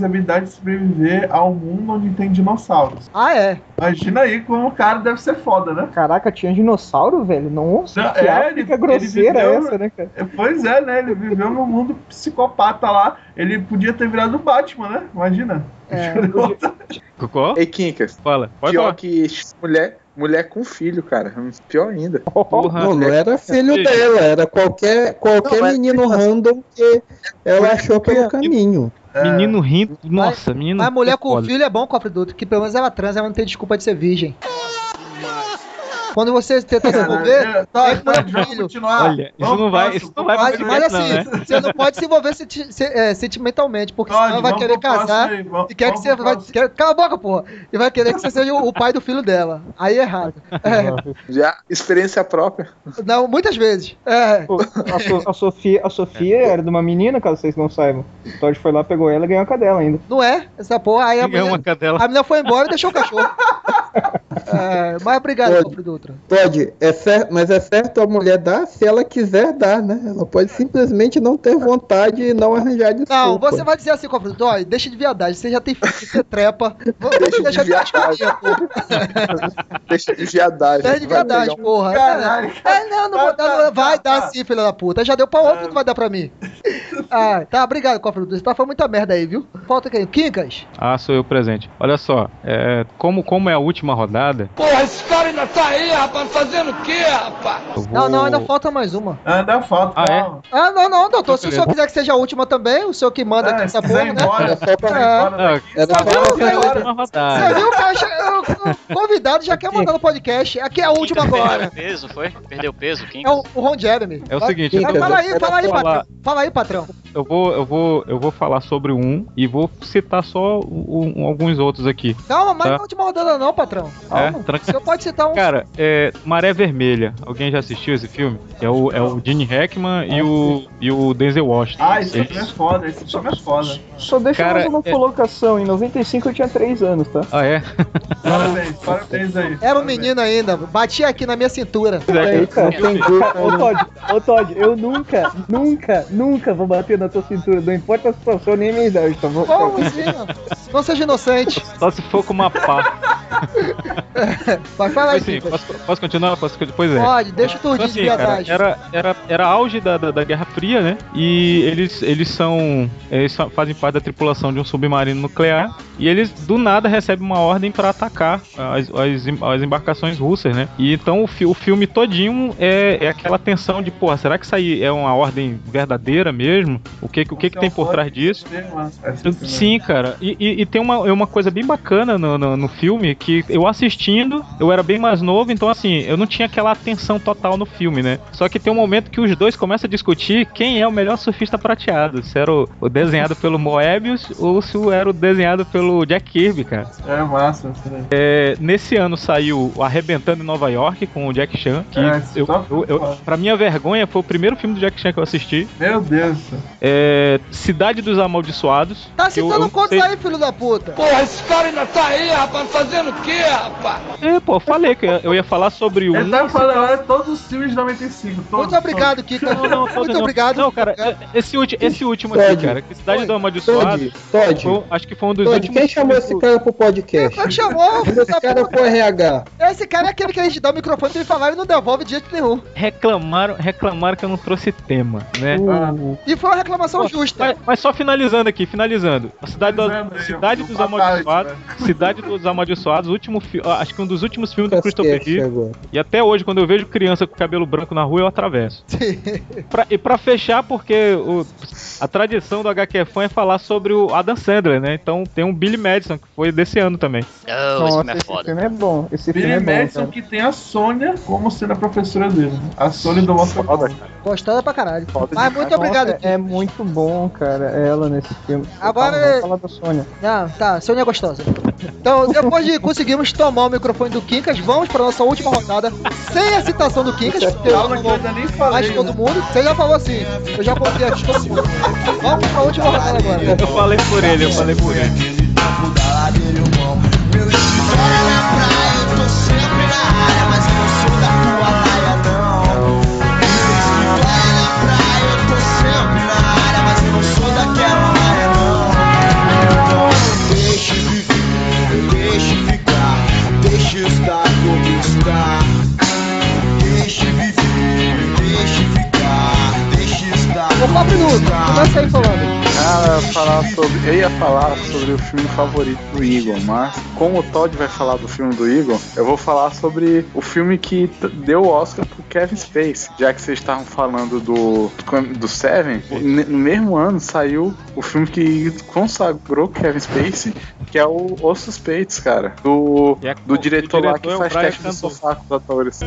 B: habilidade de sobreviver ao mundo onde tem dinossauros.
A: Ah, é?
B: Imagina aí como o cara deve ser foda, né?
J: Caraca, tinha dinossauro, velho? Nossa,
B: Não,
J: que
B: é,
J: África
B: ele-
J: grosseira
B: ele viveu-
J: essa, né, cara?
B: Pois é, né? Ele viveu num mundo psicopata lá. Ele podia ter virado o Batman, né? Imagina.
A: É,
D: Qual?
C: Ei, Kinkas,
D: Fala, pode
C: pior
D: falar.
C: que mulher, mulher com filho, cara. Pior ainda.
D: Porra,
F: Não, não era filho
D: Filho.
F: dela, era qualquer, qualquer
C: Não, é-
F: menino random que ela achou pelo caminho.
B: É,
D: menino rindo. Nossa, menino.
A: Mas mulher com
D: foda.
A: filho é bom, Cofre Duto, que pelo menos ela trans, ela não tem desculpa de ser virgem. Quando você tenta se
B: Cara,
A: envolver,
B: é, tá,
A: é
B: tá,
A: mulher com
B: vamos
A: filho.
B: continuar.
D: Olha, isso
B: Vamos
D: não vai,
B: pro
D: isso não
B: próximo,
D: vai pra
A: Mas, mas
D: podcast,
A: assim,
D: não, né?
A: você não pode se envolver senti- se- é, sentimentalmente, porque
B: Pode,
A: senão vai
B: vamos
A: querer
B: pro próximo
A: casar
B: aí, vamos-
A: e quer que
B: vamos
A: você
B: pro
A: vai.
B: próximo.
A: Quer, cala a boca, porra! E vai querer que você seja o, o pai do filho dela. Aí é errado. É,
C: Já, experiência própria.
A: não, muitas vezes. É.
J: Pô, A, So- a Sofia, a Sofia era de uma menina, caso vocês não saibam. O Todd foi lá, pegou ela e ganhou a cadela ainda.
A: Não é? Essa porra. Aí a
D: Quem ganhou
A: menina,
D: uma cadela?
A: a menina foi embora e deixou o cachorro. É, mas obrigado,
F: Pode.
A: Cofre Dutra.
F: Pode, é certo, mas é certo a mulher dar se ela quiser dar, né? Ela pode simplesmente não ter vontade e não arranjar desculpa.
A: Não, você vai dizer assim, Cofre Dutra, olha, deixa de viadagem, você já tem filho, você trepa. Vamos
C: Deixa de
A: deixar de
C: viadagem.
A: desculpinha, porra.
C: Deixa de viadagem.
A: Deixa de
C: Vai
A: viadagem,
C: pegar um-
A: porra.
B: Caralho.
A: É, não, não vou dar, não, vai dar sim, filha da puta. Já deu pra outro, não vai dar pra mim. Ah, tá, obrigado, Cofre Dutra. Tá, foi muita merda aí, viu? Falta quem? Quincas?
D: Ah, sou eu presente. Olha só, é, como, como é a última rodada,
H: Porra, esse cara ainda tá aí, rapaz, fazendo o quê, rapaz?
D: eu vou...
A: Não, não, ainda falta mais uma.
B: Ainda falta,
D: Ah, é?
B: calma.
A: Ah, não, não, doutor. Se o
D: Beleza.
A: senhor quiser que seja a última também, o senhor que manda aqui
B: É, se
A: nessa
B: quiser
A: porra,
B: ir
A: né?
B: embora,
F: Era só pra-
B: vai embora
D: Não,
B: daqui.
F: Era
A: Só viu,
F: só
A: velho?
D: última
A: Você
D: rodada.
A: viu, cara? O convidado já quer mandar no podcast. Aqui é a última
K: Perdeu
A: agora.
K: peso, foi? Perdeu peso, Kim?
A: É o, o Ron Jeremy.
D: É o
A: Vai-
D: seguinte,
A: vai,
F: eu
A: fala
F: vou-
A: aí, fala aí,
D: eu vou falar-
A: patrão. Fala aí, patrão.
D: Eu vou, eu vou, eu vou falar sobre um e vou citar só o- o- alguns outros aqui.
A: Calma, mas
D: Tá.
A: não é a última rodada não, patrão.
D: É,
A: Calma. O
D: tranquilo.
A: senhor pode citar um.
D: Cara, é Maré Vermelha. Alguém já assistiu esse filme? É o, é o Gene Hackman e o, e o Denzel Washington.
B: Ah, esse
D: Eles-
B: filme é foda, esse filme é foda.
J: Só deixa
D: Cara,
J: mais uma
D: é-
J: colocação. Em noventa e cinco eu tinha três anos, tá?
D: Ah, é?
B: Parabéns, parabéns aí.
A: Era um
B: Parabéns.
A: menino ainda. Batia aqui na minha cintura.
J: Aí, cara.
F: Tem
J: Cara, Ô Todd, ô Todd, eu nunca, nunca, nunca vou bater na tua cintura. Não importa a situação nem a minha idade, tá bom?
A: Como assim, mano? Não seja inocente.
D: Só se for com uma pá.
A: Vai falar aí,
D: Mas, assim,
A: Quincas.
D: posso, posso continuar? Posso, pois é.
A: Pode, deixa o
D: Então,
A: turdinho de
D: assim, cara,
A: viadagem.
D: era, era, era auge da, da, da Guerra Fria, né? E eles, eles são. Eles fa- fazem parte da tripulação de um submarino nuclear. E eles, do nada, recebem uma ordem para atacar as, as, em- as embarcações russas, né? E então o, fi- o filme todinho é, é aquela tensão de, porra, será que isso aí é uma ordem verdadeira mesmo? O que, o que, que tem por trás disso? Sim, cara. E, e- e tem uma, é uma coisa bem bacana no, no, no filme, que eu assistindo, eu era bem mais novo, então assim, eu não tinha aquela atenção total no filme, né? Só que tem um momento que os dois começam a discutir quem é o melhor surfista prateado. Se era o, o desenhado pelo Moebius ou se era o desenhado pelo Jack Kirby, cara.
B: É massa. Né?
D: É, nesse ano saiu o Arrebentando em Nova York com o Jack Chan, que
B: É,
D: eu,
B: só-
D: eu, eu, pra minha vergonha, foi o primeiro filme do Jack Chan que eu assisti.
B: Meu Deus.
D: É, Cidade dos Amaldiçoados.
A: Tá
D: que eu-
A: citando
D: eu
A: contos
D: sei-
A: aí, filho da puta.
H: Porra, esse cara ainda tá aí, rapaz, fazendo o quê, rapaz?
D: É, pô, eu falei que eu ia falar sobre um.
B: Ele tá falando agora todos os filmes de noventa e cinco. Todos,
A: Muito obrigado, Kika.
D: Não, não, todo
A: Muito
D: não.
A: obrigado.
D: Não, cara, esse, ulti, esse último aqui,
F: Todd,
D: cara, que Cidade
A: Oi,
D: do Amaldiçoado,
F: Todd, Todd,
D: foi- acho que foi um dos
F: Todd,
D: últimos.
F: quem chamou esse cara pro podcast?
A: Quem chamou? filho
F: Esse
A: da
F: cara
A: puta?
F: pro R H.
A: Esse cara é aquele que a gente dá o microfone pra ele falar e não devolve de jeito nenhum.
D: Reclamaram, reclamaram que eu não trouxe tema, né?
F: Uh,
A: E foi uma reclamação justa.
D: Mas, mas só finalizando aqui, finalizando. A Cidade, do,
B: Finalizando aí,
D: Cidade
B: ó,
D: dos
B: boa
D: Amaldiçoados.
B: tarde,
D: Cidade dos Amaldiçoados, último fi- ó, acho que um dos últimos filmes do Christopher
F: esquece
D: Reeve.
F: agora.
D: E até hoje, quando eu vejo criança com cabelo branco na rua, eu atravesso. Pra- e pra fechar, porque o- a tradição do H Q Fã é falar sobre o Adam Sandler, né? Então tem um Billy Madison, que foi desse ano também.
K: Oh, esse filme é
J: esse
K: foda.
J: filme é bom. Esse filme
B: Billy
J: é bom,
B: Madison
J: cara.
B: que tem a Sônia como sendo a professora dele. Né? A Sônia do Walter
C: Foda, cara.
A: Gostosa pra caralho.
C: Foda
A: Mas muito
J: Nossa,
A: obrigado, Kika.
J: é muito bom, cara, ela nesse filme.
A: Agora
J: Calma,
A: é-
J: vamos falar da Sônia.
A: Não, tá, Sônia é gostosa. Então, depois de conseguirmos tomar o microfone do Quincas, vamos pra nossa última rodada. Sem a citação do Quincas, porque eu
B: Calma
A: não
B: que eu
A: vou
B: ainda nem
A: mais
B: falei.
A: de todo
B: né?
A: mundo. Você já falou assim, eu já contei aqui todo mundo. Vamos pra última rodada agora.
D: Eu falei por ele, eu falei por ele.
I: Daquela área não.
A: minutos. Começa aí falando.
C: Cara, falar sobre, eu ia falar sobre o filme favorito do Eagle, mas como o Todd vai falar do filme do Eagle, eu vou falar sobre o filme que t- deu o Oscar pro Kevin Spacey. Já que vocês estavam falando do, do Seven, no mesmo ano saiu o filme que consagrou Kevin Spacey, que é o Os Suspeitos, cara. Do,
D: é,
C: do diretor,
D: diretor
C: lá que
D: é
C: faz
D: Brian
C: teste do
D: Cranston.
C: sofá com os atores.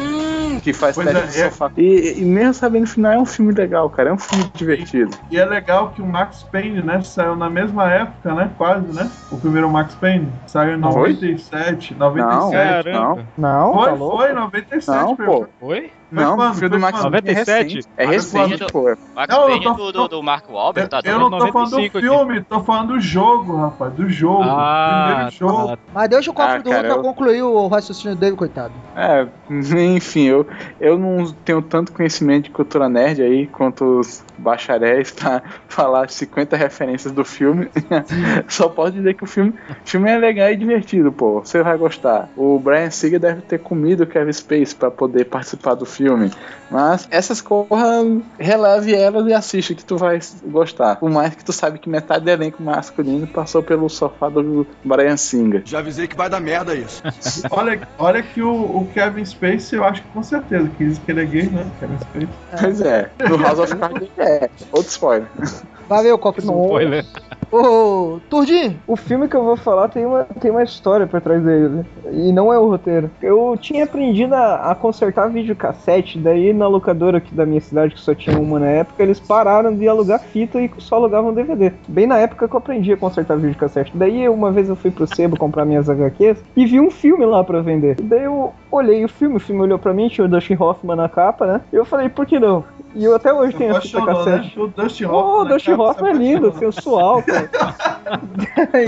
C: Que faz
B: Pois
C: teste
B: é,
C: do sofá. E, e mesmo sabendo o final, é um filme legal, cara. É um filme divertido.
B: E é legal que o Max Payne, né, saiu na mesma época, né, quase, né? O primeiro Max Payne saiu em noventa e sete, noventa e sete.
C: Não,
J: Não,
B: Foi,
J: tá louco?
B: foi, noventa e sete.
C: Não,
B: foi.
C: pô.
D: Foi?
C: Não,
B: quando?
C: o filme do
B: Foi
C: Max
B: quando?
C: Payne é
D: noventa e sete?
C: recente. É
B: Max
C: recente,
K: Payne
C: pô.
K: Max
B: Não, eu
K: Payne
B: tô-
K: do, do, do Mark Wahlberg, tá?
B: Eu não tô falando do
D: noventa e cinco aqui.
B: filme, tô falando do jogo, rapaz, do jogo.
D: Ah,
B: primeiro jogo.
D: tá.
A: Mas deixa o cofre
C: Ah,
A: do
C: cara,
A: outro pra
C: eu-
A: concluir o raciocínio dele, coitado.
C: É, enfim, eu, eu não tenho tanto conhecimento de cultura nerd aí quanto os bacharéis pra falar cinquenta referências do filme. Só posso dizer que o filme, o filme é legal e divertido, pô. Você vai gostar. O Brian Singer deve ter comido o Kevin Spacey pra poder participar do filme. Mas essas coisas, releve elas e assiste que tu vai gostar. Por mais que tu sabe que metade do elenco masculino passou pelo sofá do Brian Singer.
L: Já avisei que vai dar merda isso.
B: Olha, olha que o, o Kevin Spacey, eu acho que com certeza, que diz que ele é gay, né? Kevin Spacey.
C: Pois é, no House of Cards é. Outro spoiler.
A: Valeu, cofre do outro.
D: Spoiler.
A: Ô, Turdim,
J: O filme que eu vou falar tem uma, tem uma história por trás dele, né? E não é o roteiro. Eu tinha aprendido a, a consertar videocassete, daí na locadora aqui da minha cidade, que só tinha uma na época, eles pararam de alugar fita e só alugavam D V D. Bem na época que eu aprendi a consertar videocassete. Daí uma vez eu fui pro Sebo comprar minhas H Qs e vi um filme lá pra vender. Daí eu olhei o filme, o filme olhou pra mim, tinha o Dustin Hoffman na capa, né? E eu falei, por que não? E eu até hoje tenho a fita
B: Apaixonou,
J: cassete.
B: né? O Dustin
J: Oh,
B: Hoffman.
J: o Dustin
B: né, cara?
J: Hoffman é
B: Você
J: lindo,
B: apaixonou.
J: sensual, cara. Daí,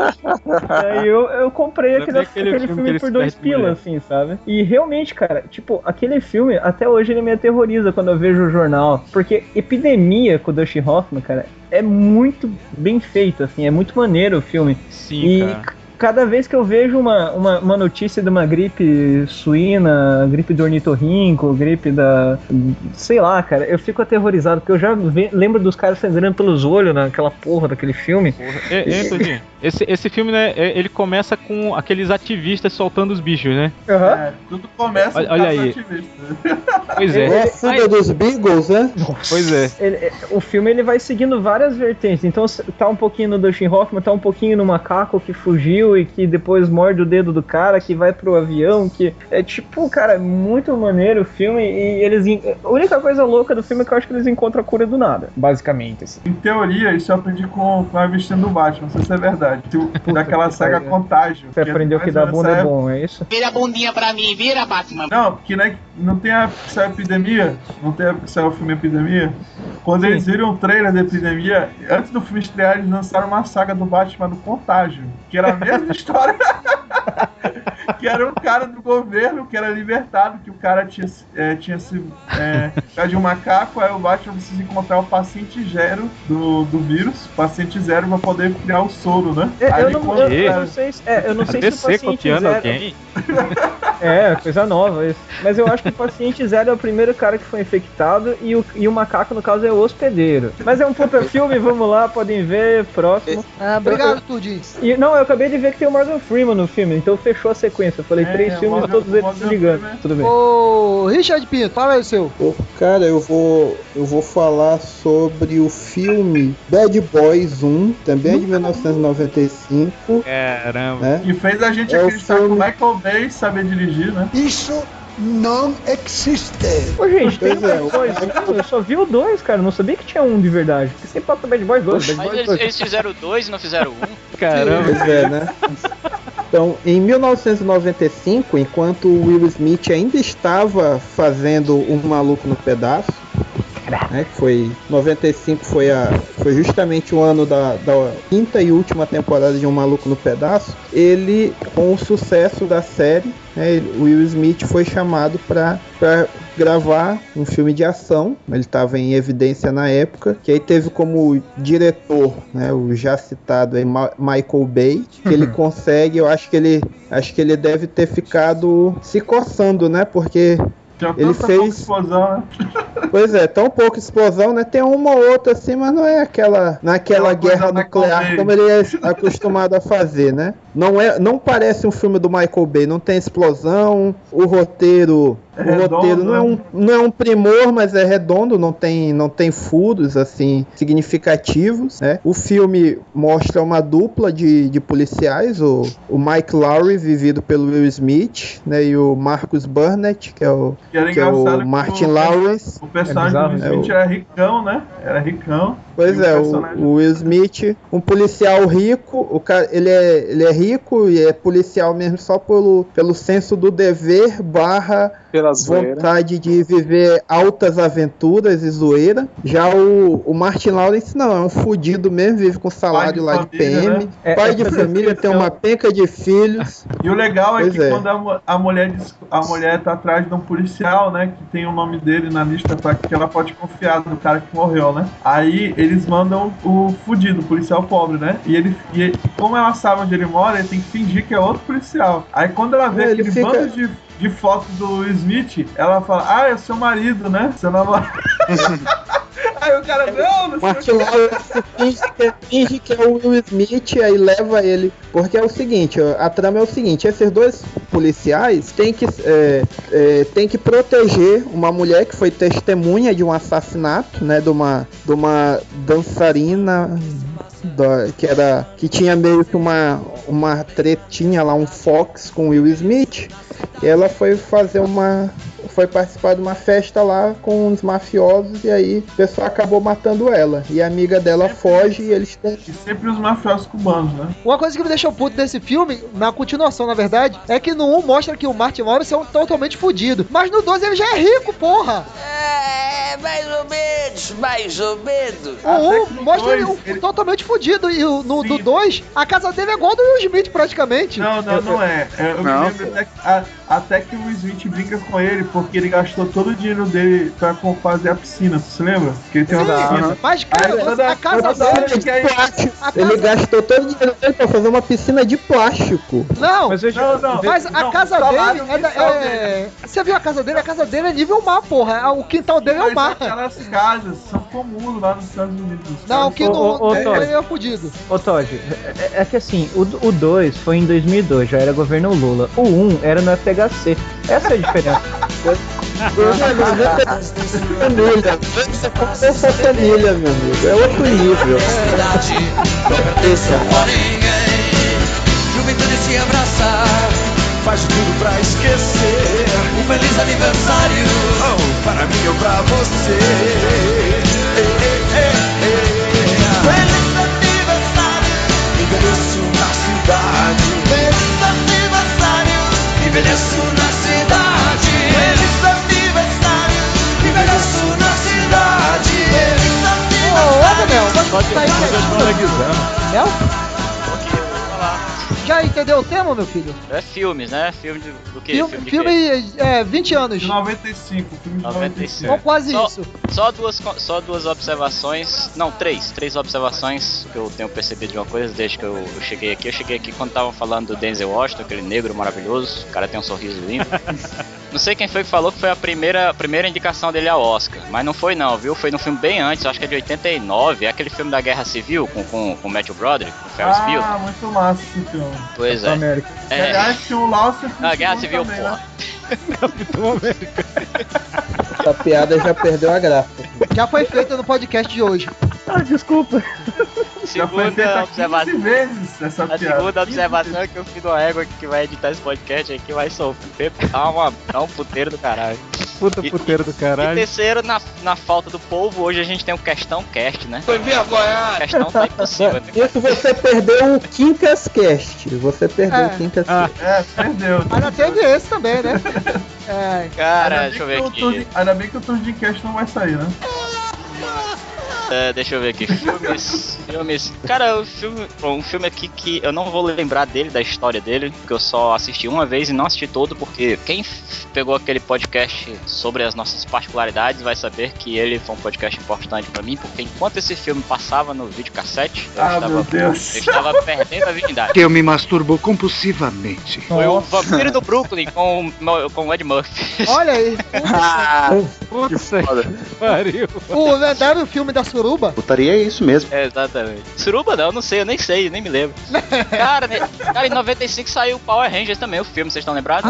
J: daí eu, eu comprei
D: Lembra
J: aquele,
D: aquele
J: aquele
D: filme
J: filme,
D: que ele
J: por
D: se
J: dois
D: perde mulher?
J: pila, assim, sabe? E realmente, cara, tipo, aquele filme, até hoje ele me aterroriza quando eu vejo o jornal. Porque Epidemia com o Dustin Hoffman, cara, é muito bem feito, assim, é muito maneiro o filme.
D: Sim,
J: E
D: cara.
J: c- cada vez que eu vejo uma, uma, uma notícia de uma gripe suína, gripe do ornitorrinco, gripe da... sei lá, cara, eu fico aterrorizado, porque eu já ve- lembro dos caras sangrando pelos olhos naquela porra daquele filme.
D: É, é, Todinho, esse, esse filme, né, é- ele começa com aqueles ativistas soltando os bichos, né?
J: Aham.
B: É, tudo começa
D: Olha-
B: com
D: olha
B: caso
D: aí.
B: ativista.
D: Pois
F: É
D: é.
F: a fuga dos Beagles, né?
D: Pois é.
J: Ele- é, o filme ele vai seguindo várias vertentes. Então tá um pouquinho no Dustin Hoffman, tá um pouquinho no macaco que fugiu e que depois morde o dedo do cara, que vai pro avião, que é tipo, cara, é muito maneiro o filme. E eles en- a única coisa louca do filme é que eu acho que eles encontram a cura do nada, basicamente, assim.
B: Em teoria, isso eu aprendi com, com a revista do Batman, não sei se é verdade. Tipo, daquela saga
J: pariu.
B: Contágio.
J: Você aprendeu que dar bunda é bom, é isso?
G: Vira a bundinha pra mim, vira, Batman.
B: Não, que né, não tem a que saiu a epidemia, não tem a que saiu o filme Epidemia. Quando
J: Sim.
B: eles viram o trailer da Epidemia, antes do filme estrear, eles lançaram uma saga do Batman do Contágio, que era a mesma história. Que era um cara do governo que era libertado, que o cara tinha, é, tinha se é, ficado de um macaco, aí o Batman precisa encontrar o paciente zero do, do vírus, paciente zero pra poder criar o soro, né?
J: É,
B: Aí
J: eu,
B: ele
J: não,
B: conta-
J: eu, eu não sei se, é, eu não sei
D: A
J: se o
D: D C
J: paciente
D: copiando
J: zero...
D: alguém.
J: É, coisa nova isso. Mas eu acho que o paciente zero é o primeiro cara que foi infectado e o, e o macaco, no caso, é o hospedeiro. Mas é um puta filme, vamos lá, podem ver, próximo.
A: Ah, obrigado, Turdim.
J: E, não, eu acabei de ver que tem o Morgan Freeman no filme, então fechou a sequência. Eu falei
B: É,
J: três
B: o
J: filmes,
B: Morgan-
J: todos
B: o
J: eles
B: Morgan
J: se ligando.
B: Freeman.
J: Tudo bem.
A: Ô, Richard Pinto, fala aí o seu.
F: Pô, cara, eu vou, eu vou falar sobre o filme Bad Boys um, também é de mil novecentos e noventa e cinco,
D: Caramba.
F: né?
B: Que fez a gente
F: É o
B: acreditar
F: filme-
B: que o Michael Bay sabia dirigir, né?
L: Isso não existe.
J: Ô, gente, tem
F: Pois é,
J: Bad Boys um? Eu só vi o dois, cara. Não sabia que tinha um de verdade. Porque sempre passa Bad Boys dois. Bad
K: Mas
J: Boys
K: eles,
J: dois.
K: eles fizeram dois e não fizeram um.
D: Caramba.
F: Pois é, né? Então, em mil novecentos e noventa e cinco, enquanto o Will Smith ainda estava fazendo Um Maluco no Pedaço, né, que foi noventa e cinco foi, a, foi justamente o ano da, da quinta e última temporada de Um Maluco no Pedaço, ele, com o sucesso da série, né, o Will Smith foi chamado para gravar um filme de ação. Ele estava em evidência na época, que aí teve como diretor, né, o já citado aí, Ma- Michael Bay, que ele consegue, eu acho que ele acho que ele deve ter ficado se coçando, né, porque
B: Tinha
F: Ele
B: tanta
F: fez-
B: pouca explosão, né?
F: Pois é, tão pouca explosão, né? Tem uma ou outra assim, mas não é aquela, naquela guerra nuclear como ele é acostumado a fazer, né? Não, é, não parece um filme do Michael Bay, não tem explosão, o roteiro... O
B: redondo,
F: roteiro não é, um, não é um primor, mas é redondo, não tem, não tem furos assim significativos, né? O filme mostra uma dupla de, de policiais, o, o Mike Lowry, vivido pelo Will Smith, né? E o Marcus Burnett, que é o,
B: que
F: que é o Martin
B: o,
F: Lawrence.
B: O personagem é do Will Smith é o... era ricão, né? Era ricão.
F: Pois é, o, o Will Smith, um policial rico, o cara, ele, é, ele é rico e é policial mesmo só pelo, pelo senso do dever barra
C: Pela
F: vontade de viver altas aventuras e zoeira. Já o, o Martin Lawrence não, é um fudido mesmo, vive com salário lá de P M, né?
J: É,
F: pai
J: é
F: de família, tem uma penca de filhos.
B: E o legal é
F: pois
B: que
F: é.
B: quando a, a, mulher, a mulher tá atrás de um policial, né, que tem o nome dele na lista pra que ela pode confiar do cara que morreu, né? Aí eles mandam o fudido, o policial pobre, né? E ele, e como ela sabe onde ele mora, ele tem que fingir que é outro policial. Aí quando ela vê
F: É, ele
B: aquele
F: fica-
B: bando de, de fotos do Will Smith, ela fala, ah, é seu marido, né? Seu namorado. Aí o cara, não, não sei
F: Martin
B: o que.
F: Lawrence finge que, finge que é o Will Smith, aí leva ele. Porque é o seguinte, ó, a trama é o seguinte: esses dois policiais têm que, é, é, têm que proteger uma mulher que foi testemunha de um assassinato, né? De uma, de uma dançarina. Da, que era que tinha meio que uma uma tretinha lá, um fox com Will Smith, e ela foi fazer uma foi participar de uma festa lá com uns mafiosos, e aí o pessoal acabou matando ela, e a amiga dela foge e eles têm...
B: E sempre os mafiosos cubanos, né?
A: Uma coisa que me deixou puto desse filme, na continuação, na verdade, é que no um mostra que o Martin Lawrence é um totalmente fudido. Mas no dois ele já é rico, porra!
G: É, mais ou menos, mais ou menos.
A: O um
B: que no
A: mostra ele,
B: dois,
A: um
B: ele-
A: totalmente fudido. E o- no
B: Sim.
A: do dois, a casa dele é igual a do Will Smith, praticamente.
B: Não, não, não é. É, Eu
C: Não,
B: me lembro até que, a- até que o Will Smith brinca com ele porque ele gastou todo o dinheiro dele pra com- fazer a piscina, tu se lembra? Que ele tem uma
A: Sim,
B: piscina.
A: mas, cara,
B: Aí, toda-
A: a casa
B: toda hora
A: dele...
B: que aí-
A: A
F: Ele
A: casa...
F: gastou todo o dinheiro dele pra fazer uma piscina de plástico.
A: Não,
J: Mas eu
B: Não, não.
A: mas a
B: não,
A: casa
B: o salário
A: dele é, da-
B: mensal
A: é... Você viu a casa dele? A casa dele é nível mar, porra. O quintal dele é o
B: Mas
A: mar.
B: aquelas casas são comuns lá nos Estados Unidos. Os
A: Não,
B: caras
A: que
J: Ô,
A: no
J: ô, ô,
A: no-
J: Todd.
A: ele é fudido.
J: Ô Todd, é, é que assim, o dois foi em dois mil e dois, já era governo Lula. O um era no F H C. Essa é a diferença.
F: Família, essa família, meu amigo, é outro nível.
I: Juventude se abraçar, faz de tudo pra esquecer. Um feliz aniversário, oh, para mim ou pra você. Ei, ei, ei, ei. Feliz aniversário, envelheço na cidade. Feliz aniversário, envelheço na cidade. Feliz aniversário, envelheço na cidade. Feliz
A: Ô, ô, Daniel,
I: aniversário.
A: você tá entendendo? Mel?
K: Ok, vou falar.
A: Já entendeu o tema, meu filho?
K: É filmes, né? Filme de, do que?
A: Filme,
K: Filme de
A: filme
K: quê?
A: é, vinte anos.
B: De noventa e cinco, filme de noventa e cinco.
A: Ou quase
K: Só-
A: isso.
K: Só duas, co- só duas observações, não, três, três observações que eu tenho percebido de uma coisa desde que eu, eu cheguei aqui. Eu cheguei aqui quando estavam falando do Denzel Washington, aquele negro maravilhoso, o cara tem um sorriso lindo. Não sei quem foi que falou que foi a primeira, a primeira indicação dele ao Oscar, mas não foi não, viu? Foi num filme bem antes, acho que é de oitenta e nove, é aquele filme da Guerra Civil com, com, com o Matthew Broderick, com o Ferris Bueller.
B: Ah, muito massa esse filme.
K: Pois é.
J: América.
K: É,
B: Aliás, tinha o Lawson
K: a Guerra Civil,
B: também,
K: porra.
B: né?
F: Essa piada já perdeu a graça.
A: Já foi feita no podcast de hoje.
J: Ah, desculpa.
B: Já foi
K: Segunda
B: feita
K: observação.
B: quinze vezes essa
K: A
B: piada.
K: segunda observação é que o filho do égua que vai editar esse podcast aqui vai sofrer, tá, uma, tá um puteiro do caralho.
D: Puta
K: E-
D: puteiro do
K: E
D: caralho.
K: terceiro, na, na falta do povo, hoje a gente tem o Questão Cast, né?
H: Foi vergonhado.
K: Questão tá impossível, né?
F: Isso você perdeu o Quincas Cast. Você perdeu
A: É.
F: o Quincas
D: Ah.
F: Cast.
B: É, perdeu.
A: Ainda teve esse também, né? É.
K: Cara,
B: Ainda
K: deixa eu
B: bem
K: ver
B: que o Tour
K: aqui.
B: de- Ainda bem que o Tour de Cast não vai sair, né?
K: É, deixa eu ver aqui. Filmes. Filmes. Cara, o filme, um filme aqui que eu não vou lembrar dele, da história dele, porque eu só assisti uma vez e não assisti todo, porque quem pegou aquele podcast sobre as nossas particularidades vai saber que ele foi um podcast importante pra mim, porque enquanto esse filme passava no videocassete, eu,
B: Ah,
K: estava,
B: meu Deus.
K: eu estava perdendo a virgindade.
M: Eu me masturbo compulsivamente.
K: Foi o Vampiro do Brooklyn com, o- com o Ed Murphy.
A: Olha aí.
D: Puta que pariu.
A: O lendário filme da Suruba.
N: Putaria é isso mesmo.
K: É, exatamente. Suruba não, não sei, eu nem sei, nem me lembro. Cara, né, cara, em noventa e cinco saiu o Power Rangers também, o filme, vocês estão lembrados?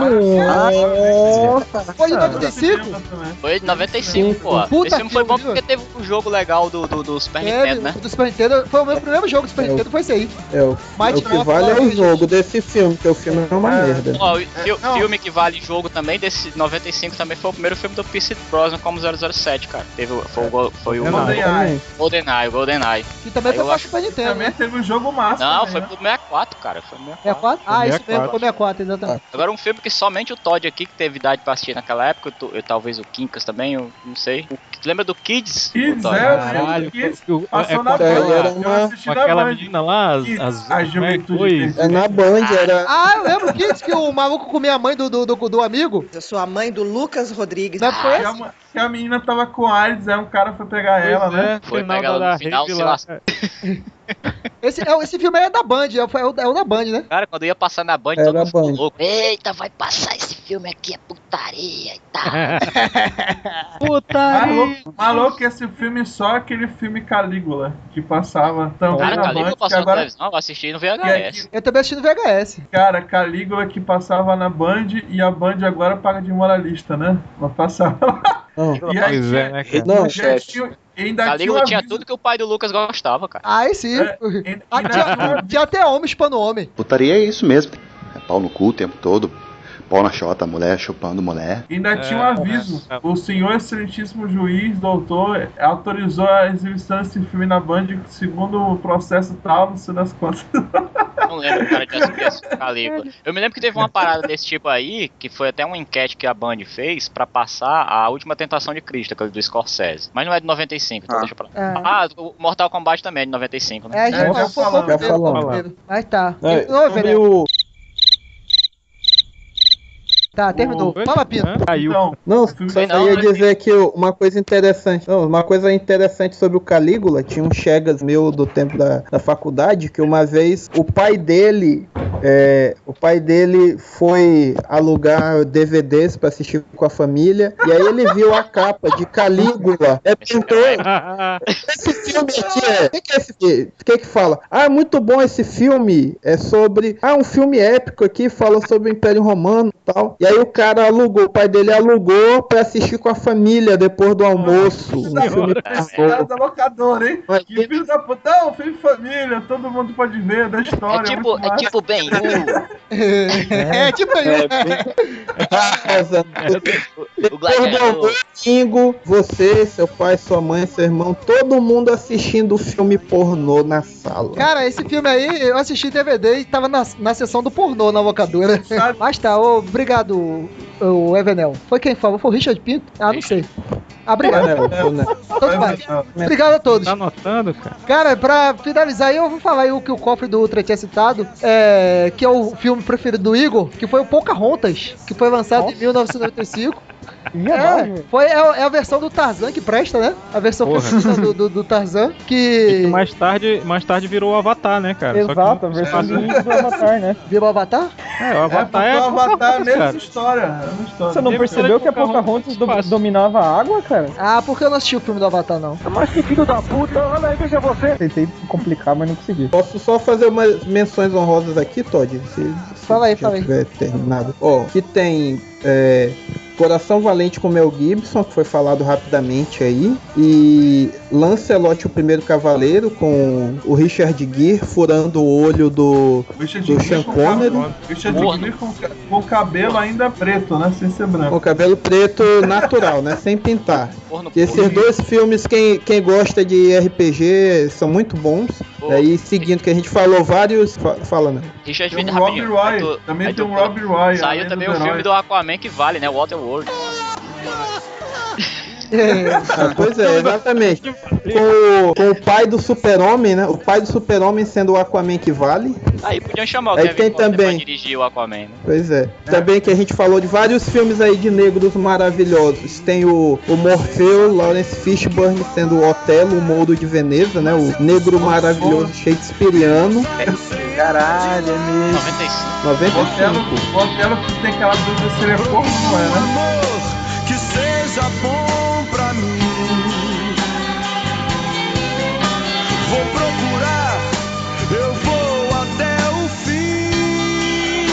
F: Nossa.
A: Foi em noventa e cinco?
K: Foi de noventa e cinco, pô.
A: Puta
K: Esse filme foi
A: que
K: bom
A: pariu.
K: porque teve um jogo legal do, do, do Super
A: Teve,
K: Nintendo, né?
A: o do Super Nintendo. Foi o meu primeiro jogo do Super
F: É,
A: Nintendo, foi esse aí.
F: É, o,
A: Mighty
F: o que
A: Morphin
F: vale é
A: Power
F: o
A: Rangers.
F: jogo desse filme, porque o filme é uma merda.
K: Ó, o fi- filme que vale jogo também, desse noventa e cinco também, foi o primeiro filme do Pierce Brosnan como zero zero sete, cara. Teve, o- foi, o, go- foi o
B: GoldenEye.
K: GoldenEye, o GoldenEye.
A: Que também
K: Aí
A: foi
K: eu
A: pra
K: acho-
A: Super Nintendo.
B: Também
A: né?
B: teve um jogo massa.
K: Não,
B: também,
K: foi
B: né?
K: pro sessenta e quatro, cara. Foi sessenta e
A: sessenta e quatro? Ah, isso mesmo, foi sessenta e quatro, exatamente.
K: Agora um filme que somente o Todd aqui, que teve idade pra assistir naquela época, eu, eu- talvez o Quincas também, eu não sei. O- lembra do Kids?
B: Kids,
K: O Todd?
B: é,
D: Caralho,
B: Kids.
D: eu-
B: Passou
D: é
B: na
D: com
F: Band,
B: Band,
F: era
B: eu
F: uma-
B: assisti
D: Com
B: na
D: aquela
B: Band.
D: menina lá, as,
B: Kids,
D: as,
B: a
D: como é que
B: juventude
D: foi?
B: perdida.
F: É na Band, era.
A: Ah, eu lembro Kids que o maluco comia a mãe do, do, do, do amigo.
O: Eu sou a mãe do Lucas Rodrigues.
A: Não foi
B: Que a,
A: esse?
B: ma- que a menina tava com AIDS, aí um cara foi pegar
D: Pois
B: ela, né?
D: é,
K: Foi
D: final
K: pegar ela
D: da
K: no final,
D: rave
K: se
D: lá.
K: lascou.
A: Esse, é, esse filme aí é da Band, é, o- é o, é o da Band, né?
K: Cara, quando ia passar na Band,
F: Era
K: todo mundo ficou
F: Band.
K: louco. Eita, vai passar esse filme aqui, é putaria e tal.
D: Putaria.
B: Maluco, maluco, esse filme só aquele filme Calígula, que passava também
K: Cara,
B: na Band,
K: Calígula
B: que
K: passou na
B: agora...
K: televisão, eu assisti no V H
B: que é
K: S.
A: Eu também assisti no V H S.
B: Cara, Calígula que passava na Band e a Band agora paga de moralista, né? Vai passar lá.
F: Não,
B: E aí,
D: Pois é, né, cara?
F: não,
B: e aí tinha- ainda
K: Calígula
B: tinha,
K: tinha
B: aviso-
K: tudo que o pai do Lucas gostava, cara.
A: Aí sim.
B: É, e-
A: Ah,
B: ainda
A: tinha,
B: tinha-
A: tinha até homem chupando homem.
N: Putaria é isso mesmo. É pau no cu o tempo todo. Pau na chota, mulher chupando mulher.
B: Ainda
D: É,
B: tinha um aviso.
D: é, é.
B: O senhor excelentíssimo juiz, doutor, autorizou a exibição desse filme na Band segundo o processo tal, não sei das contas.
K: Não lembro, cara, de assistir esse Calígula. Eu me lembro que teve uma parada desse tipo aí, que foi até uma enquete que a Band fez pra passar a Última Tentação de Cristo, aquele do Scorsese. Mas não é de noventa e cinco, então
F: Ah.
K: deixa pra lá.
A: É.
K: Ah, o Mortal Kombat também é de noventa e cinco, né?
A: É, a gente
B: É,
A: falou,
B: já
A: foi, foi o
B: falamos.
A: primeiro,
F: Já
A: foi o
F: falamos.
A: primeiro. Mas tá.
F: É,
A: Ô,
F: sobre
A: velho.
F: o-
A: Tá, terminou.
D: Oi?
A: Fala, Pino.
D: Hã? Caiu.
B: Então,
F: Não,
B: o filme
F: só
K: não,
F: ia
K: né?
F: dizer que uma coisa interessante. Não, uma coisa interessante sobre o Calígula, tinha um Chegas meu do tempo da, da faculdade, que uma vez o pai dele. é, o pai dele foi alugar D V Ds pra assistir com a família. E aí ele viu a capa de Calígula. É pintor. Esse filme aqui é. O que, que é esse filme? O que que fala? Ah, é muito bom esse filme. É sobre. Ah, um filme épico aqui, fala sobre o Império Romano e tal. E aí o cara alugou, o pai dele alugou pra assistir com a família depois do almoço. Um filme
B: esse cara da locadora, hein?
F: Mas-
B: Que filho da puta. Não, filme de família, todo mundo pode ver, da história.
K: É tipo,
B: muito
K: é
B: massa.
K: tipo bem,
A: É, tipo aí.
F: casa.
K: o
F: Depois do
K: gladiador.
F: domingo, você, seu pai, sua mãe, seu irmão, todo mundo assistindo o filme pornô na sala.
A: Cara, esse filme aí, eu assisti D V D e tava na, na sessão do pornô na locadora.
B: Sabe?
A: Mas tá, ô, obrigado, o Evenel. Foi quem falou? Foi o Richard Pinto? Ah, não sei. Ah, obrigado.
F: Não, não.
A: Tanto faz. Obrigado a todos.
D: Tá anotando, cara?
A: Cara, pra finalizar aí, eu vou falar aí o que o Cofre do Ultra tinha citado, é, que é o filme preferido do Igor, que foi o Pocahontas, que foi lançado em mil novecentos e noventa e cinco. É, foi, é, é a versão do Tarzan que presta, né? A versão
D: Porra.
A: feminina do, do, do Tarzan,
D: E
A: que...
D: que mais tarde, mais tarde virou o Avatar, né, cara? Só que
J: Exato, a
D: não-
J: versão de índio do Avatar, né?
A: Virou o Avatar?
D: É, o
B: É,
D: Avatar
B: porque
D: é,
B: o Avatar é a
D: Pocahontas,
B: mesma
D: cara.
B: história. É a mesma história.
J: Você não
D: Deve
J: percebeu
D: ser
J: que a
D: Pocahontas
J: Pocahontas do-
D: fácil.
J: dominava a água, cara?
A: Ah, porque eu não assisti o filme do Avatar, não.
J: Mas que filho da puta, olha aí, veja você. Tentei complicar, mas não consegui.
F: Posso só fazer umas menções honrosas aqui, Todd? Se, se
A: Fala aí,
F: já
A: fala aí.
F: tiver terminado. Ó, que tem é, Coração Valente com Mel Gibson, que foi falado rapidamente aí. E Lancelot, o Primeiro Cavaleiro, com o Richard Gere furando o olho do,
B: Richard
F: do
B: Gere
F: Sean
B: com
F: Connery.
B: cabelo- Richard Gere com, ca- com cabelo ainda preto, né? Sem ser branco.
F: Com cabelo preto natural, né? Sem pintar.
K: Porno,
F: E esses
K: porno.
F: dois filmes, quem, quem gosta de R P G, são muito bons.
K: Pô.
F: Daí, seguindo que a gente falou vários... Fa fala, né?
K: Richard
B: Tem um
K: Gere,
B: Robbie
K: rapidinho.
B: Roy.
K: Aí tu-
B: Também
K: aí
B: tem
K: tu-
B: um Robbie Roy.
K: Saiu
B: além
K: também
B: do
K: o filme
B: herói.
K: do Aquaman que vale, né? Waterworld.
F: Ah, pois é, exatamente. Com, com o pai do Super-Homem, né? O pai do Super-Homem sendo o Aquaman que vale.
K: Aí podiam chamar o
F: Aí
K: Kevin
F: tem
K: Costner
F: também-
K: pra dirigir o Aquaman, né?
F: Pois é. Também que a gente falou de vários filmes aí de negros maravilhosos. Tem o, o Morfeu, Lawrence Fishburne sendo o Otelo, o Mouro de Veneza, né? O negro maravilhoso shakespeariano.
C: Caralho, é mesmo.
K: noventa e cinco.
F: noventa
B: O
F: e
B: Otelo,
F: cinco.
B: o Otelo que tem aquela dúvida se ele é porco ou não é, né?
I: Amor que seja bom pra mim. Vou procurar, eu vou até o fim.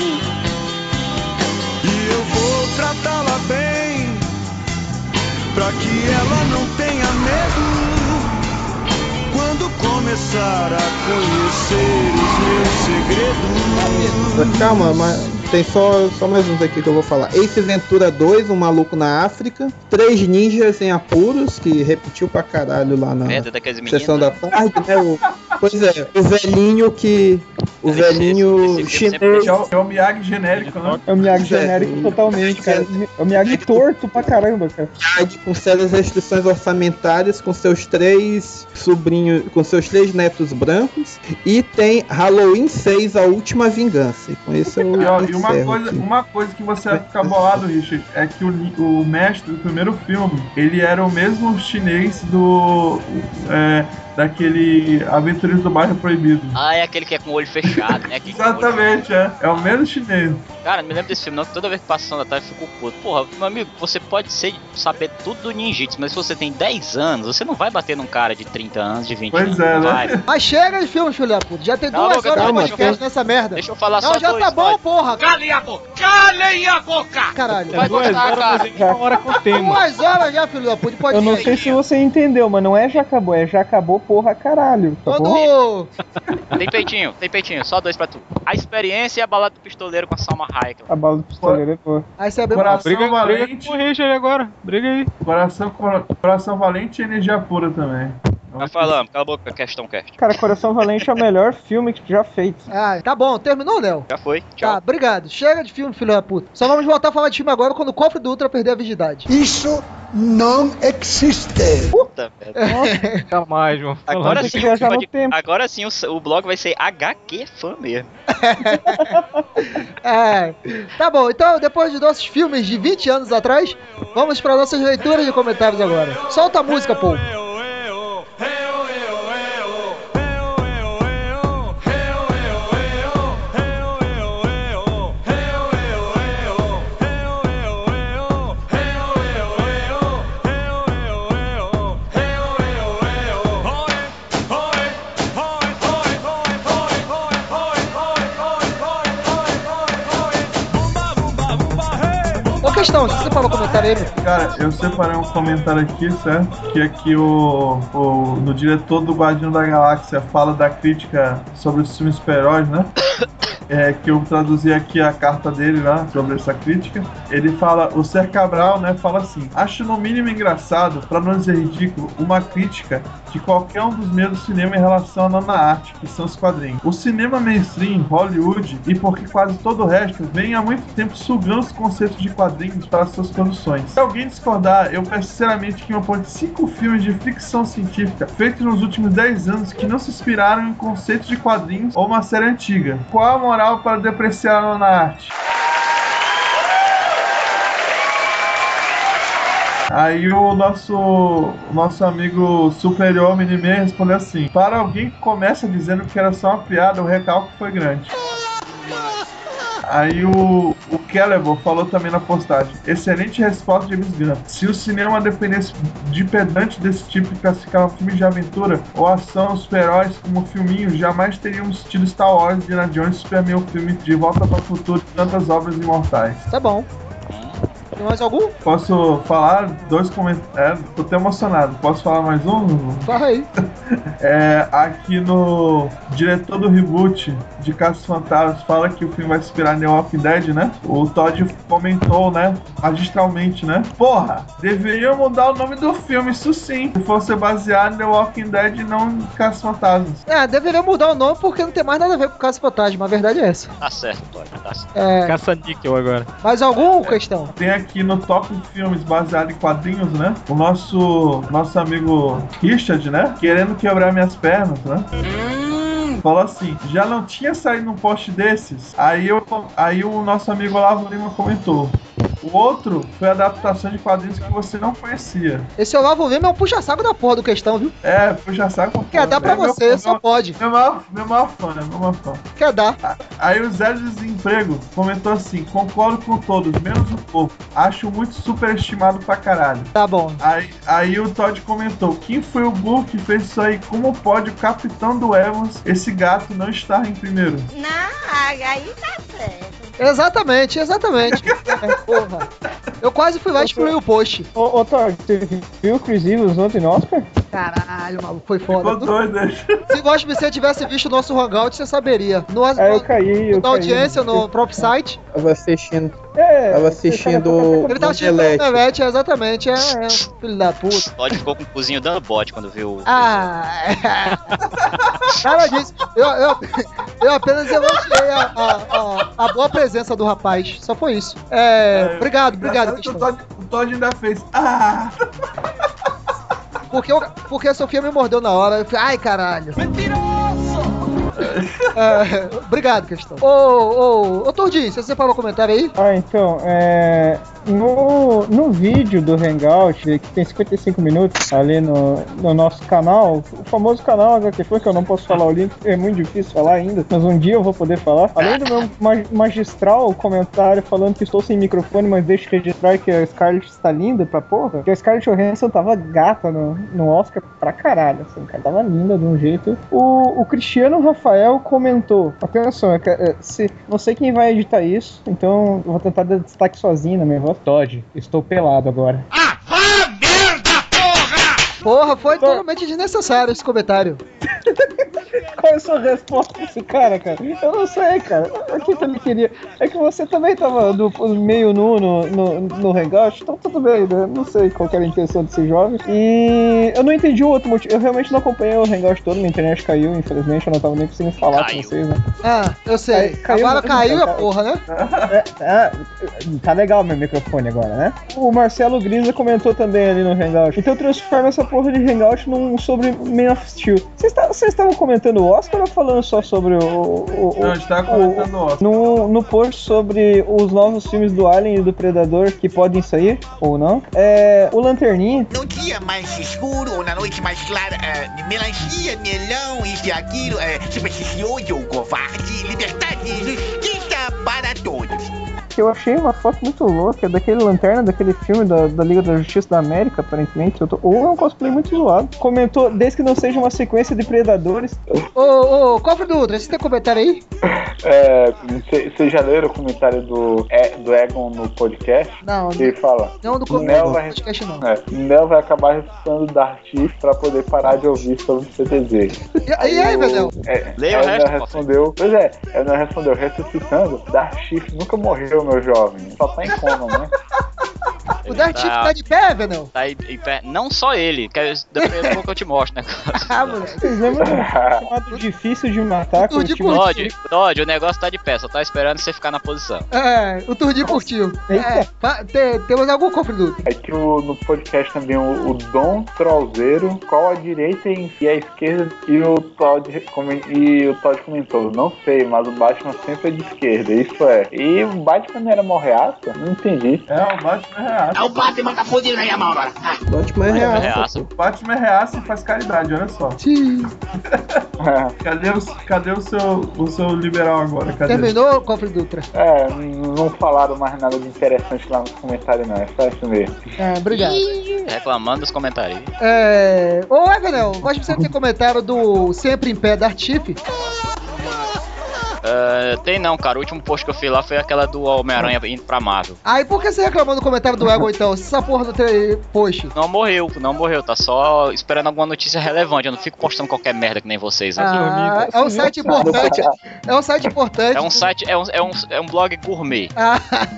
I: E eu vou tratá-la bem, pra que ela não tenha medo. Quando começar a conhecer os meus segredos.
F: Calma, mas tem só, só mais uns aqui que eu vou falar. Ace Ventura dois, Um Maluco na África. Três Ninjas em Apuros, que repetiu pra caralho lá na
K: Merda daqueles meninos.
F: sessão da tarde, né? O, pois é, o velhinho que... O
K: Esse-
F: velhinho
K: esse filme
F: chinês...
B: É o, é o Miyagi genérico, né?
J: É o Miyagi
F: Pois é.
J: genérico totalmente, cara. É o Miyagi torto pra caramba, cara.
F: Miyagi com sérias restrições orçamentárias, com seus três sobrinhos, com seus três netos brancos, e tem Halloween seis, A Última Vingança. E com isso eu
B: E, ó, e uma,
F: encerro
B: coisa,
F: aqui.
B: uma coisa que você vai ficar bolado, Richard, é que o, li- o mestre do primeiro filme, ele era o mesmo chinês do... é, daquele Aventureiros do Bairro Proibido.
K: Ah, é aquele que é com o olho fechado, né? Aquele com o olho-
B: Exatamente, é. É o mesmo chinês.
K: Cara, não me lembro desse filme não, que toda vez que passando da tarde eu fico puto. Porra, meu amigo, você pode ser, saber tudo do ninjitsu, mas se você tem dez anos, você não vai bater num cara de trinta anos, de vinte
B: Pois
K: anos.
B: é,
K: não
B: né?
K: vai.
A: Mas chega de filme, filho da puta. Já tem
K: Cala a
A: duas
K: boca,
A: horas de
K: calma,
A: podcast
F: calma.
A: nessa merda.
K: Deixa eu falar
A: Não,
K: só
A: já
K: dois,
A: tá bom,
K: pode.
A: porra.
H: Calem a boca! Calem a boca!
A: Caralho.
K: Vai
D: Duas
K: gostar,
D: horas,
K: cara.
D: mas é uma hora com o tema.
A: Duas horas já, filho da puta. Pode
J: Eu não sei se você entendeu, mas não é já acabou, é já acabou porra caralho, tá bom?
A: Quando...
K: Tem peitinho, tem peitinho, só dois pra tu. A experiência e a balada do pistoleiro com a Salma Hayek.
J: A bala do pistoleiro é boa.
A: Aí você abriu...
B: Coração
D: Briga, briga
B: valente,
D: com o Richard agora. Briga aí.
B: coração, cora- coração valente e energia pura também.
K: Nós falamos, cala a boca, questão cast.
J: Cara, Coração Valente é o melhor filme que já feito.
A: Ah, tá bom. Terminou, Léo?
K: Já foi,
A: Tá,
K: tchau.
A: obrigado. Chega de filme, filho da puta. Só vamos voltar a falar de filme agora quando o cofre do Ultra perder a virgindade.
L: Isso não existe.
K: Puta, velho.
D: Nunca mais, mano.
K: Agora
J: tem
K: sim,
J: que viajar no
K: pode-
J: tempo.
K: agora sim o, o blog vai ser H Q fã mesmo.
A: É. Tá bom, então depois de nossos filmes de vinte anos atrás, vamos para nossas leituras de comentários agora. Solta a música, pô. Ô, questão, você falou comentário aí, meu?
B: Cara, eu separei um comentário aqui, certo? Que aqui o, o no diretor do Guardião da Galáxia fala da crítica sobre os filmes super-heróis, né? É, que eu traduzi aqui a carta dele lá sobre essa crítica. Ele fala, o Ser Cabral, né, fala assim: acho no mínimo engraçado, pra não dizer ridículo, uma crítica de qualquer um dos meios do cinema em relação à nona arte, que são os quadrinhos. O cinema mainstream, Hollywood e porque quase todo o resto vem há muito tempo sugando os conceitos de quadrinhos para suas produções. Se alguém discordar, eu peço sinceramente que me aponte cinco filmes de ficção científica feitos nos últimos dez anos que não se inspiraram em conceitos de quadrinhos ou uma série antiga. Qual a moral para depreciar a nona arte? Aí o nosso, o nosso amigo Super-Homem Man respondeu assim: para alguém que começa dizendo que era só uma piada, o recalque foi grande. Aí o, o Celeborn falou também na postagem: excelente resposta de James Gunn. Se o cinema dependesse de pedante desse tipo e classificava filmes de aventura ou ação, super-heróis como filminhos, jamais teríamos tido Star Wars, Indiana Jones, Superman, o filme De Volta para o Futuro e tantas obras imortais.
A: Tá bom. Tem mais algum?
B: Posso falar dois comentários? É, tô até emocionado. Posso falar mais um?
A: Fala aí.
B: É, aqui no diretor do reboot de Casos Fantasmas fala que o filme vai se inspirar em The Walking Dead, né? O Todd comentou, né? Magistralmente, né? Porra, deveriam mudar o nome do filme, isso sim. Se fosse baseado em The Walking Dead e não em Casos Fantasmas.
A: É, deveria mudar o nome porque não tem mais nada a ver com Casos Fantasmas, a verdade é essa.
K: Tá certo, Todd, tá certo.
A: É...
D: Caça-níquel agora.
A: Mais alguma questão?
B: Tem aqui no Top Filmes baseado em quadrinhos, né? O nosso, nosso amigo Richard, né? Querendo quebrar minhas pernas, né? Falou assim, já não tinha saído um post desses? Aí, eu, aí o nosso amigo Olavo Lima comentou. O outro foi a adaptação de quadrinhos que você não conhecia.
A: Esse Olavo Lima é um puxa-saco da porra do questão, viu?
B: É, puxa-saco.
A: Quer dar pra
B: é
A: você,
B: meu,
A: só
B: meu,
A: pode.
B: Meu maior, meu maior fã, né? Meu maior fã.
A: Quer dar.
B: Aí o Zé Desemprego comentou assim, concordo com todos, menos o povo. Acho muito superestimado pra caralho.
A: Tá bom.
B: Aí, aí o Todd comentou, quem foi o burro que fez isso aí? Como pode o capitão do Evans, esse gato, não estar em primeiro?
O: Não, aí tá certo.
A: Exatamente, exatamente. É, porra. Eu quase fui lá e excluí o post.
J: Ô, ô Todd, você viu o Chris Evans ontem no Oscar?
A: Caralho, maluco, foi foda.
B: Ficou doido, né?
A: Se o Gosto você tivesse visto o nosso hangout, você saberia. No,
J: Aí eu caí, eu
A: na
J: caí.
A: audiência, no próprio site.
F: Tava assistindo.
J: É,
F: Tava assistindo.
A: Ele tava assistindo o Omelete, exatamente. É, é, filho da puta.
K: Todd ficou com o cozinho dando bote quando viu o.
A: Ah, é. Cara disso. Eu, eu, eu apenas elogiei a, a, a, a boa presença do rapaz. Só foi isso. É,
B: É,
A: obrigado, obrigado.
B: O Todd, o Todd ainda fez. Ah!
A: Porque, eu, porque a Sofia me mordeu na hora. Eu falei, ai, caralho. É, obrigado, questão. Ô, ô, ô, Tordinho, você separou o comentário aí?
J: Ah, então, é. No, no vídeo do Hangout, que tem cinquenta e cinco minutos ali no, no nosso canal, o famoso canal agá quê Fã, que eu não posso falar o link, é muito difícil falar ainda, mas um dia eu vou poder falar. Além do meu mag- magistral comentário falando que estou sem microfone, mas deixa eu registrar que a Scarlett está linda pra porra, que a Scarlett Johansson tava gata no, no Oscar pra caralho, assim, cara, tava linda de um jeito. O, o Cristiano Rafael comentou, atenção, é que, é, se, não sei quem vai editar isso, então eu vou tentar dar destaque sozinho na minha voz. Todd, estou pelado agora.
I: Ah, ah, merda, porra!
A: Porra, foi totalmente desnecessário esse comentário.
J: Qual é a sua resposta pra esse cara, cara? Eu não sei, cara. O que que ele queria? É que você também tava no, meio nu no, no, no Hangout, então tudo bem, né? Não sei qual que era a intenção desse jovem. E eu não entendi o outro motivo. Eu realmente não acompanhei o Hangout todo, minha internet caiu, infelizmente, eu não tava nem conseguindo falar
K: Caiu.
J: com vocês, né?
A: Ah, eu sei.
J: Aí, caiu
A: Agora
J: mesmo,
A: caiu
J: cara.
A: a porra, né?
J: É, é, tá legal meu microfone agora, né? O Marcelo Grisa comentou também ali no Hangout. Então transforma essa porra de Hangout num sobre Man of Steel. Vocês tá, estavam comentando o Oscar ou falando só sobre o... o, o
B: Não, a gente tava comentando o Oscar.
J: No, no post sobre os novos filmes do Alien e do Predador que podem sair, ou não, é, o Lanterninha...
P: Num dia mais escuro ou na noite mais clara, é, de melancia, melão, isso e aquilo, é, supersticioso ou covarde, liberdade e justiça para todos.
J: Que eu achei uma foto muito louca daquele Lanterna, daquele filme da, da Liga da Justiça da América, aparentemente. Eu tô, ou é um cosplay muito zoado. Comentou, desde que não seja uma sequência de Predadores.
A: Ô, ô, Cofre do Ultra, você tem comentário aí?
C: É, vocês já leram o comentário do, é, do Egon no podcast?
A: Não,
C: Ele fala.
A: não do
C: Nel vai,
A: podcast, não.
C: É, Nel vai acabar ressuscitando o Dartif pra poder parar de ouvir sobre o C D Z.
A: E, e aí, Benel?
C: É,
K: Leia o
C: aí
K: resto,
C: Nel respondeu. Pois é, aí Nel respondeu, ressuscitando, Dartif nunca morreu, meu jovem. Só tá em coma, né?
A: O Dartif tá... tá de pé, Benel?
K: Tá em pé. Não só ele, que eu- depois a pouco eu te mostro, né?
A: Ah, moleque.
J: Vocês lembram do chamado Difícil de Matar?
A: Tudo de
J: com o time-
K: Todd, Todd, o negócio tá de pé, só tá esperando você ficar na posição.
A: É, o Turdi curtiu. É, fa- te- temos algum Cofre do Ultra?
C: É que o, no podcast também o, o Dom Trauzeiro, qual a direita e a esquerda, e o Todd comen- e o Todd comentou, não sei, mas o Batman sempre é de esquerda, isso é. E o Batman não era morreaça? Não entendi.
B: É, o Batman é reaça.
P: Ah, o Batman tá fodido na minha mão agora.
F: Batman é real.
K: Reaça.
B: O Batman é reaça e faz caridade, olha só.
A: Sim.
B: Cadê o, cadê o, seu, o seu liberal agora? Cadê?
A: Terminou o Cofre do Ultra?
C: É, não falaram mais nada de interessante lá nos comentários não, é só isso mesmo.
A: É, obrigado.
K: Reclamando dos comentários.
A: É... Ô, Evanel, gosto de você ter comentário do Sempre em Pé da Artif.
K: Uh, tem não, cara. O último post que eu fiz lá foi aquela do Homem-Aranha indo pra Marvel.
A: Ah, e por que você reclamou do comentário do Egon, então? Se essa porra não tem post.
K: Não morreu, não morreu. Tá só esperando alguma notícia relevante. Eu não fico postando qualquer merda que nem vocês. Né?
A: Ah, é um site importante. É um site importante.
K: É um site, é um, é um, é um blog gourmet.
A: Ah.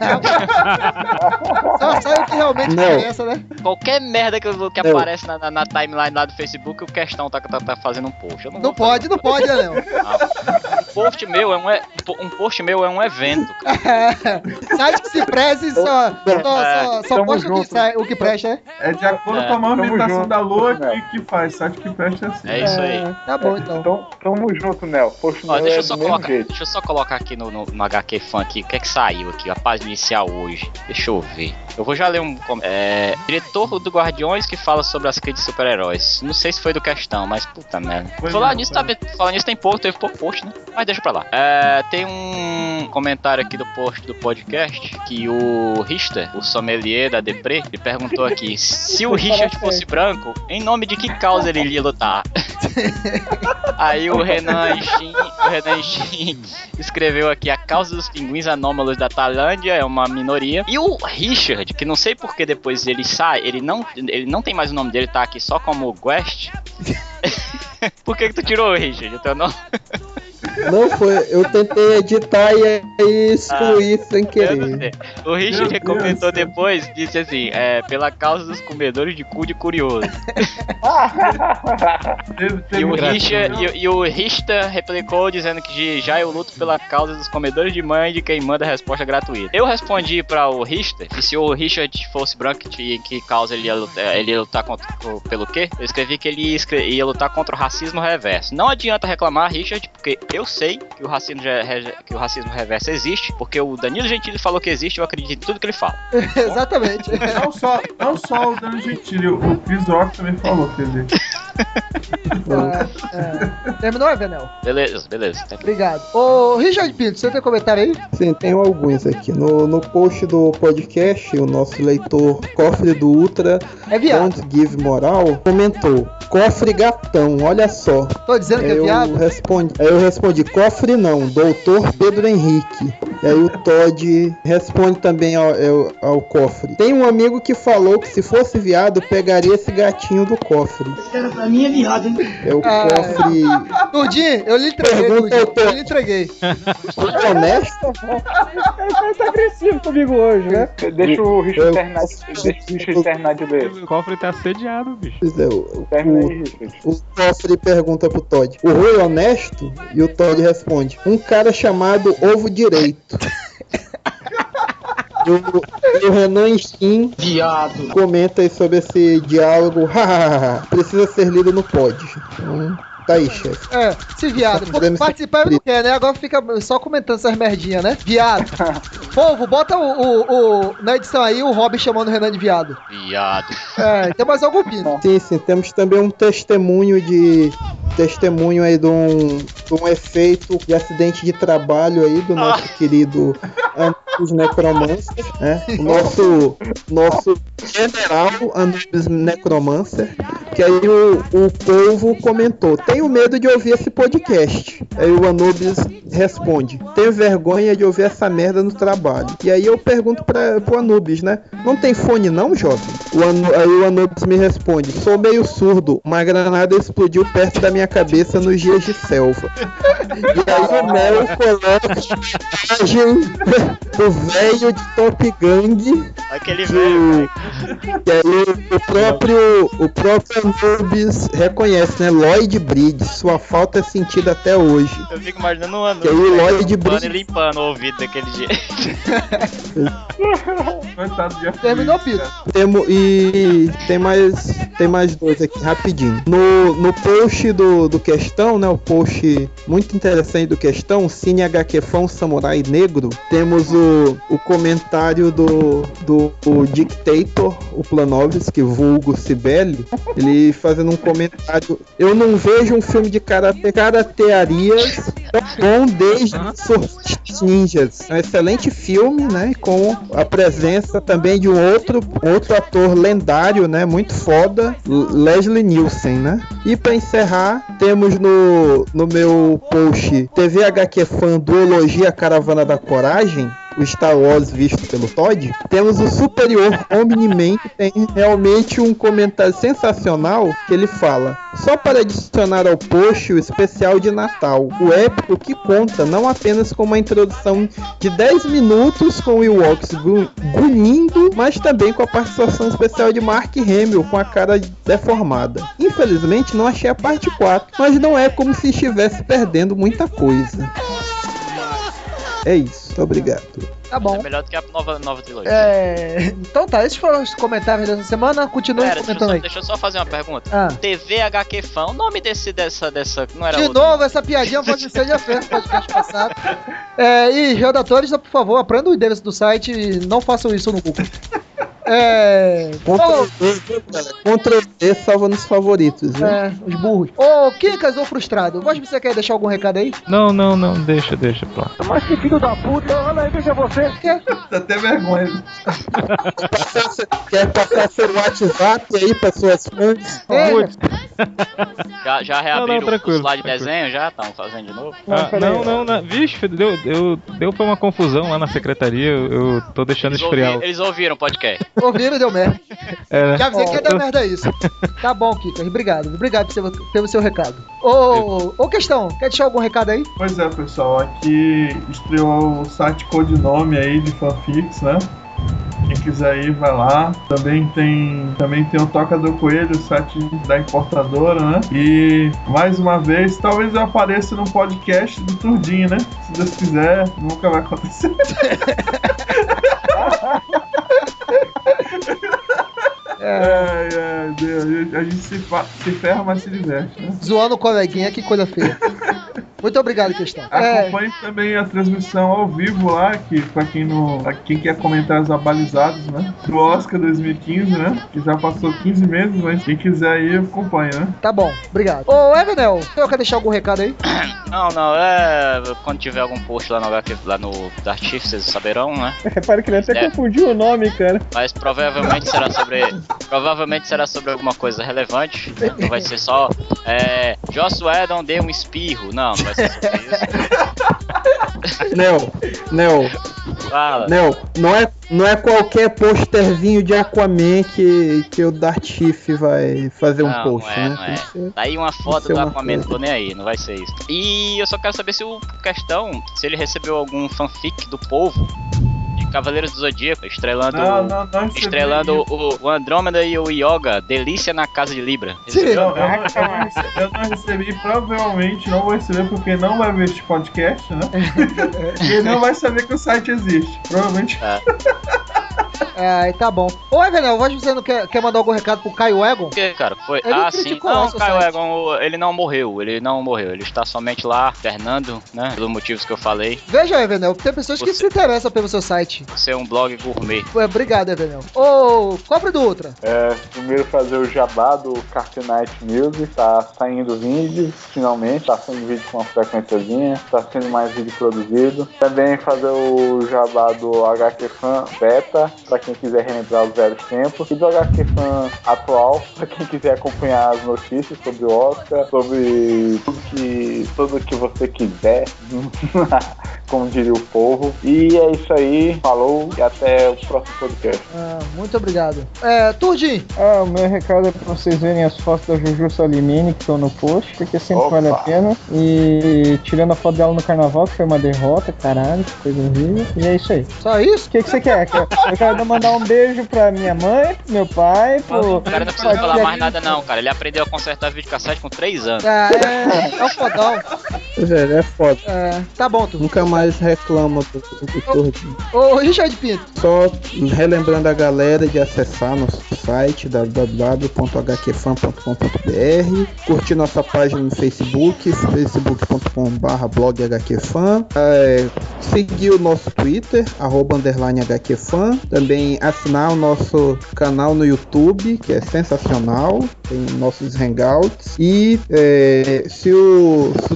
A: Só sai o que realmente
F: Não.
A: interessa, né?
K: Qualquer merda que, que
F: Não.
K: aparece na, na, na timeline lá do Facebook, o Questão tá, tá, tá fazendo um post. Eu não,
A: Não pode, não pode, né, Léo?
K: Um post meu é um, e- um post meu é um evento, cara.
A: Site que se preze só, só, só, só
C: Tamo
A: posta o que,
C: junto.
A: sai, o que presta, né?
B: É de acordo
K: É,
B: com a movimentação
C: junto,
B: da lua
C: né?
B: que, que faz. Site que presta assim.
K: É isso aí.
A: É, tá bom, então.
C: Então, tamo junto, Nel. Poxa,
K: Ó,
C: Nel
K: deixa
C: é
K: eu só
C: do mesmo
K: colocar,
C: jeito.
K: deixa eu só colocar aqui no, no, no H Q Fan aqui, o que é que saiu aqui, a página inicial hoje. Deixa eu ver. Eu vou já ler um com- é, diretor do Guardiões que fala sobre as críticas de super-heróis. Não sei se foi do Questão, mas puta merda.
B: Foi
K: Falar
B: não,
K: nisso,
B: foi
K: tá, falar nisso tem pouco, teve pouco post, né? Mas deixa pra lá. É, tem um comentário aqui do post do podcast que o Richter, o sommelier da Deprê, ele perguntou aqui se o Richard fosse branco, em nome de que causa ele iria lutar? Aí o Renan Shin, o Renan Shin escreveu aqui: a causa dos pinguins anômalos da Tailândia é uma minoria. E o Richard, que não sei porque depois ele sai, ele não, ele não tem mais o nome dele, tá aqui só como Guest. Por que que tu tirou o Richard, o teu nome?
F: Não foi, eu tentei editar e aí excluí sem
K: Eu não
F: querer.
K: sei. O Richard
B: Meu
K: comentou
B: Deus.
K: depois, disse assim, é, pela causa dos comedores de cu de curioso.
B: Teve, teve
K: E o,
B: um-
K: Richard, e, e o Richter replicou dizendo que já eu luto pela causa dos comedores de mãe de quem manda resposta gratuita. Eu respondi para o Richter que se o Richard fosse branco, que, que causa ele ia lutar, ele ia lutar contra, pelo quê? Eu escrevi que ele ia, escre- ia lutar contra o racismo reverso. Não adianta reclamar, Richard, porque eu sei que o racismo, re- que o racismo reverso existe, porque o Danilo Gentili falou que existe, eu acredito em tudo que ele fala.
A: Exatamente.
B: Não só, não só o Danilo Gentili, o Chris Rock também falou, quer dizer.
A: É, é. Terminou, Evenel?
K: Beleza, beleza. Tá.
A: Obrigado. Ô, Richard Pinto, você tem comentário aí?
F: Sim, tenho alguns aqui. No, no post do podcast, o nosso leitor Cofre do Ultra,
A: É viado.
F: Don't Give Moral, comentou: Cofre gatão, olha só.
A: Tô dizendo que é
F: Aí eu
A: viado?
F: respondi, aí eu respondi: Cofre não, doutor Pedro Henrique. E aí o Todd responde também ao, ao, ao cofre: tem um amigo que falou que se fosse viado, pegaria esse gatinho do cofre.
L: Cara, pra mim é viado, hein?
F: É o
A: Ah,
F: cofre.
A: Nurdinho, eu lhe entreguei,
F: Pergunta
A: Nurdinho.
F: ao Todd.
A: Eu lhe entreguei.
F: Honesto?
J: O cara tá agressivo comigo hoje, né?
C: Deixa o Richard
F: Eu-
C: terminar, deixa o Richard terminar de ler.
D: O cofre tá assediado, bicho.
F: Pois é, o,
C: Termina aí,
F: o,
C: Richard.
F: o cofre pergunta pro Todd: o Rui é honesto? E o Todd responde: um cara chamado Ovo Direito. E o, e o Renan Shin
L: Viado.
F: comenta aí sobre esse diálogo. Precisa ser lido no pod. Então, tá aí, chefe.
A: É, se viado. Pô,
F: Podemos
A: participar ele não quer, né? Agora fica só comentando essas merdinhas, né? Viado. Povo, bota o, o, o- na edição aí o Robin chamando o Renan de viado.
K: Viado.
A: É, tem mais algum pino.
F: Sim, sim, temos também um testemunho de. Testemunho aí de um, de um efeito de acidente de trabalho aí do nosso querido Anubis Necromancer, né? O nosso, nosso general Anubis Necromancer, que aí o, o povo comentou: tenho medo de ouvir esse podcast. Aí o Anubis responde: tenho vergonha de ouvir essa merda no trabalho. E aí eu pergunto pra, pro Anubis, né? Não tem fone não, jovem? O Anu, aí o Anubis me responde: sou meio surdo, uma granada explodiu perto da minha cabeça nos dias de selva. E aí o Mel coloca a imagem do velho de Top Gang.
K: Aquele
F: que
K: velho.
F: o- que aí o próprio, o próprio Anubis reconhece, né? Lloyd Bridge, sua falta é sentida até hoje.
K: Eu fico imaginando um ano.
F: Que aí o Lloyd
K: limpando
F: Bridge
K: e limpando o ouvido daquele jeito.
B: Coitado de
A: Terminou, Pito.
F: Temo, e tem mais, tem mais dois aqui, rapidinho. No, no post do, do Questão, né? O post muito interessante do Questão, Cine H Q Fão Samurai Negro, temos o, o comentário do, do o Dictator, o Planovski, vulgo Cibele, ele fazendo um comentário: eu não vejo um filme de karate, karatearias tão bom desde Surfistas Ninjas. É um excelente filme, né? Com a presença também de um outro, outro ator lendário, né? Muito foda, Leslie Nielsen, né? E para encerrar, temos no, no meu post T V H Q Fan Duologia Caravana da Coragem, o Star Wars visto pelo Todd, temos o superior Omni-Man, que tem realmente um comentário sensacional, que ele fala: só para adicionar ao post o especial de Natal, o épico que conta não apenas com uma introdução de dez minutos com o Ewoks grunhindo, mas também com a participação especial de Mark Hamill com a cara deformada. Infelizmente não achei a parte quatro, mas não é como se estivesse perdendo muita coisa. É isso, obrigado.
A: Tá bom.
K: É melhor do que a nova, nova trilogia.
A: É... Então tá, esses foram os comentários dessa semana. Continue
K: Pera,
A: comentando
K: deixa eu, só,
A: aí.
K: deixa eu só fazer uma pergunta.
A: Ah.
K: T V H Q Fan, o nome desse, dessa, dessa... Não era
A: De
K: outro?
A: novo, essa piadinha pode ser já fez no podcast passado. É, e, redatores, por favor, aprendam o endereço do site e não façam isso no Google. É.
F: Ctrl D salva nos favoritos, viu?
A: É, os burros. Ô, Kikas ou frustrado, Voz, você quer deixar algum recado aí?
D: Não, não, não, deixa, deixa, pronto.
I: Mas que filho da puta, olha aí, veja você.
A: Quer?
B: Dá até vergonha.
F: Quer passar seu WhatsApp aí para suas fãs?
A: É.
K: Já, já reabriram
D: Não, não, tranquilo,
K: o slide de
D: tranquilo.
K: desenho, já? Estão fazendo de novo?
D: Ah, não, não, não, vixe, deu, deu, deu pra uma confusão lá na secretaria, eu, eu tô deixando
K: Eles,
D: esfriar.
K: ouvi, eles ouviram o podcast.
A: Ouviram e deu merda.
D: É, né?
A: Já avisei que ia dar
D: Então-
A: merda isso. Tá bom, Kikas, obrigado. Obrigado pelo seu, pelo seu recado. Ô, ô, questão, quer deixar algum recado aí?
B: Pois é, pessoal, aqui estreou o site Codinome aí de fanfics, né? Quem quiser ir, vai lá. Também tem, também tem o Toca do Coelho, o site da importadora, né? E, mais uma vez, talvez eu apareça no podcast do Turdinho, né? Se Deus quiser, nunca vai acontecer. Ai, ai, Deus. A gente se, fa- se ferra, mas se diverte, né?
A: Zoando o coleguinha, que coisa feia. Muito obrigado, questão. É,
B: Acompanhe também a transmissão ao vivo lá, que pra quem não. Pra quem quer comentários abalizados, né? Do Oscar dois mil e quinze, né? Que já passou quinze meses, mas quem quiser ir, acompanha, né?
A: tá bom, obrigado. Ô, Evanel, você quer deixar algum recado aí?
K: Não, não, é. Quando tiver algum post lá no H Q, lá no Dark Shift, vocês saberão, né?
J: Repare que ele até
K: É.
J: confundiu o nome, cara.
K: Mas provavelmente será sobre. Provavelmente será sobre alguma coisa relevante. Né? Não vai ser só. É. Joss Whedon deu um espirro. Não, não vai ser sobre isso.
F: Nel, Nel,
K: Fala.
F: Nel, não é, não é qualquer posterzinho de Aquaman que, que o Dark Chief vai fazer um
K: Não,
F: post,
K: não é,
F: né?
K: não
F: Tem
K: é.
F: que ser-
K: Tá aí uma foto
F: ser
K: do
F: uma
K: Aquaman,
F: coisa.
K: tô nem aí, não vai ser isso. E eu só quero saber se o questão, se ele recebeu algum fanfic do povo de Cavaleiros do Zodíaco, estrelando,
B: Não, não, não recebi
K: estrelando
B: isso.
K: o, o Andrômeda e o Yoga, Delícia na Casa de Libra.
A: Sim.
B: Não, eu, não, eu, não recebi, eu não recebi, provavelmente não vou receber porque não vai ver este podcast, né? E não vai saber que o site existe. Provavelmente.
A: É, tá bom. Ô, Evanel, Voz, você não quer, quer mandar algum recado pro Caio Egon?
K: Por que, cara? Foi.
A: Ele
K: ah, sim.
A: criticou lá
K: Não,
A: seu
K: Caio
A: site.
K: Egon, o- ele não morreu, ele não morreu. Ele está somente lá, alternando, né? Pelos motivos que eu falei.
A: Veja, Evanel, tem pessoas que
K: Você-
A: se interessam pelo seu site.
K: Ser um blog gourmet.
A: Ué, obrigado, Evanel. Ô, Cobre do Ultra.
C: É, primeiro fazer o jabá do Cartoon Night Music, tá saindo vídeo, finalmente, tá saindo vídeo com uma frequênciazinha, tá sendo mais vídeo produzido. Também fazer o jabá do H Q Fan Beta, pra quem quiser relembrar os velhos tempos, e do H Q Fan atual, pra quem quiser acompanhar as notícias sobre o Oscar, sobre tudo que, tudo que você quiser, como diria o povo. E é isso aí, falou e até o próximo podcast.
A: Ah, muito obrigado. É, Turdim.
J: Ah, o meu recado é pra vocês verem as fotos da Juju Salimene que estão no post, porque sempre
C: Opa.
J: vale a pena. E tirando a foto dela no carnaval, que foi uma derrota, caralho, que coisa horrível. E é isso aí.
A: Só isso?
J: O que, que você quer? Eu quero mandar um beijo pra minha mãe, pro meu pai, pro.
K: O cara não precisa falar mais nada não, cara. Ele aprendeu a consertar videocassete com três anos.
A: É, é, é o fodão.
F: Velho, é foda.
A: É, tá bom, tu.
F: Nunca mais reclama do, do Turdinho.
A: Ô, Richard Pinto.
F: Só relembrando a galera de acessar nosso site w w w ponto h q fan ponto com ponto b r, curtir nossa página no Facebook, facebook ponto com barra blog h q fan, é, seguir o nosso Twitter, arroba underline hqfan, também assinar o nosso canal no YouTube, que é sensacional, tem nossos hangouts, e é, se, o, se o Todd me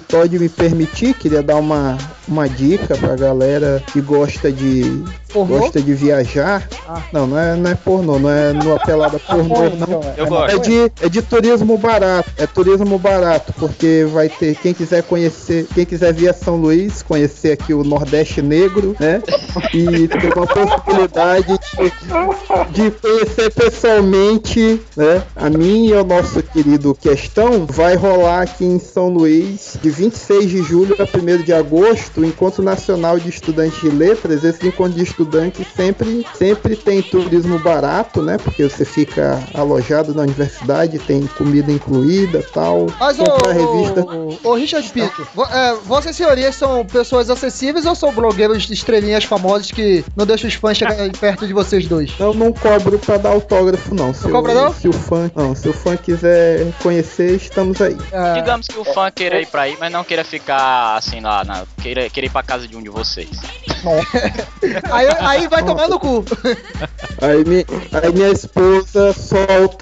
F: me permitir, queria dar uma, uma dica pra galera que gosta de
A: Pornô?
F: gosta de viajar.
A: Ah.
F: Não, não é, não é pornô, não é no apelada pornô, não.
K: Eu gosto.
F: É de, é de turismo barato, é turismo barato, porque vai ter, quem quiser conhecer, quem quiser vir a São Luís, conhecer aqui o Nordeste Negro, né? E ter uma possibilidade de, de conhecer pessoalmente, né? A mim e o nosso querido Questão, vai rolar aqui em São Luís, de vinte e seis de julho a primeiro de agosto, o Encontro Nacional de Estudantes de Letras. Esse encontro de estudantes sempre, sempre tem turismo barato, né? Porque você fica alojado na universidade, tem comida incluída, tal.
A: Mas
F: comprar
A: ô,
F: revista.
A: ô, ô Richard Pinto, vo- é, vossas senhorias são pessoas acessíveis ou são blogueiros estrelinhas famosos que não deixam os fãs chegarem perto de vocês dois?
F: Eu não cobro pra dar autógrafo, não. Se,
A: Não cobra, não?
F: o, se o fã, não, se o fã quiser conhecer, estamos aí.
A: É,
K: Digamos que o fã queira ir pra aí, mas não queira ficar assim lá, na, queira, queira ir pra casa de um de vocês.
A: aí, aí vai tomar no cu.
F: Aí, mi, aí minha esposa solta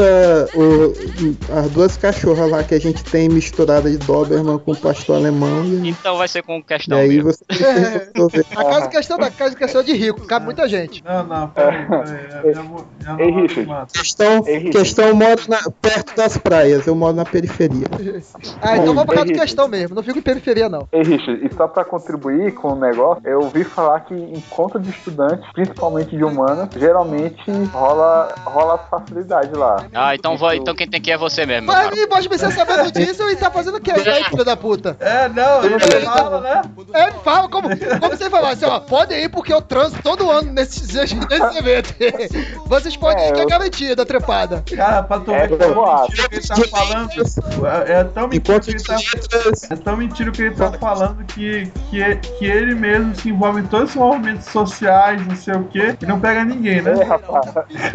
F: o, as duas cachorras lá que a gente tem misturada de Doberman com pastor alemão. E,
K: Então vai ser com
F: e
K: questão
F: aí
K: mesmo.
F: você tem que resolver.
A: A casa de questão da casa de questão é de rico, cabe muita gente.
B: Não, não, peraí, peraí. Minha, mo- minha
C: Ei,
B: namorada
C: Richard.
B: mata.
F: Questão, questão mora na- perto das praias, eu moro na periferia.
A: Ah, então vamos pra casa de
C: Henrique.
A: questão mesmo, não fico em periferia não.
C: Ei, Richard, e só pra contribuir com o negócio, eu ouvi falar que encontro de estudantes, principalmente de humanas, geralmente rola, rola facilidade lá.
K: Ah, então vai, então quem tem que ir é você mesmo, meu
A: Mas
K: caro.
A: e pode me ser sabendo disso e tá fazendo o que aí, filho da puta?
B: É, não, ele fala, né?
A: É, fala como, como você falou assim, ó, podem ir porque eu transo todo ano nesses, nesses eventos. Vocês podem ir, que é garantida a trepada.
B: Cara, pra tu
C: É,
B: ver tão
C: boato.
B: mentira que ele tá falando. É, é tão mentira que ele tá É tão mentira que ele tá falando que, que, que ele mesmo se envolve em todos os movimentos sociais, não sei o que, e não pega ninguém, né?
C: Ei, rapaz.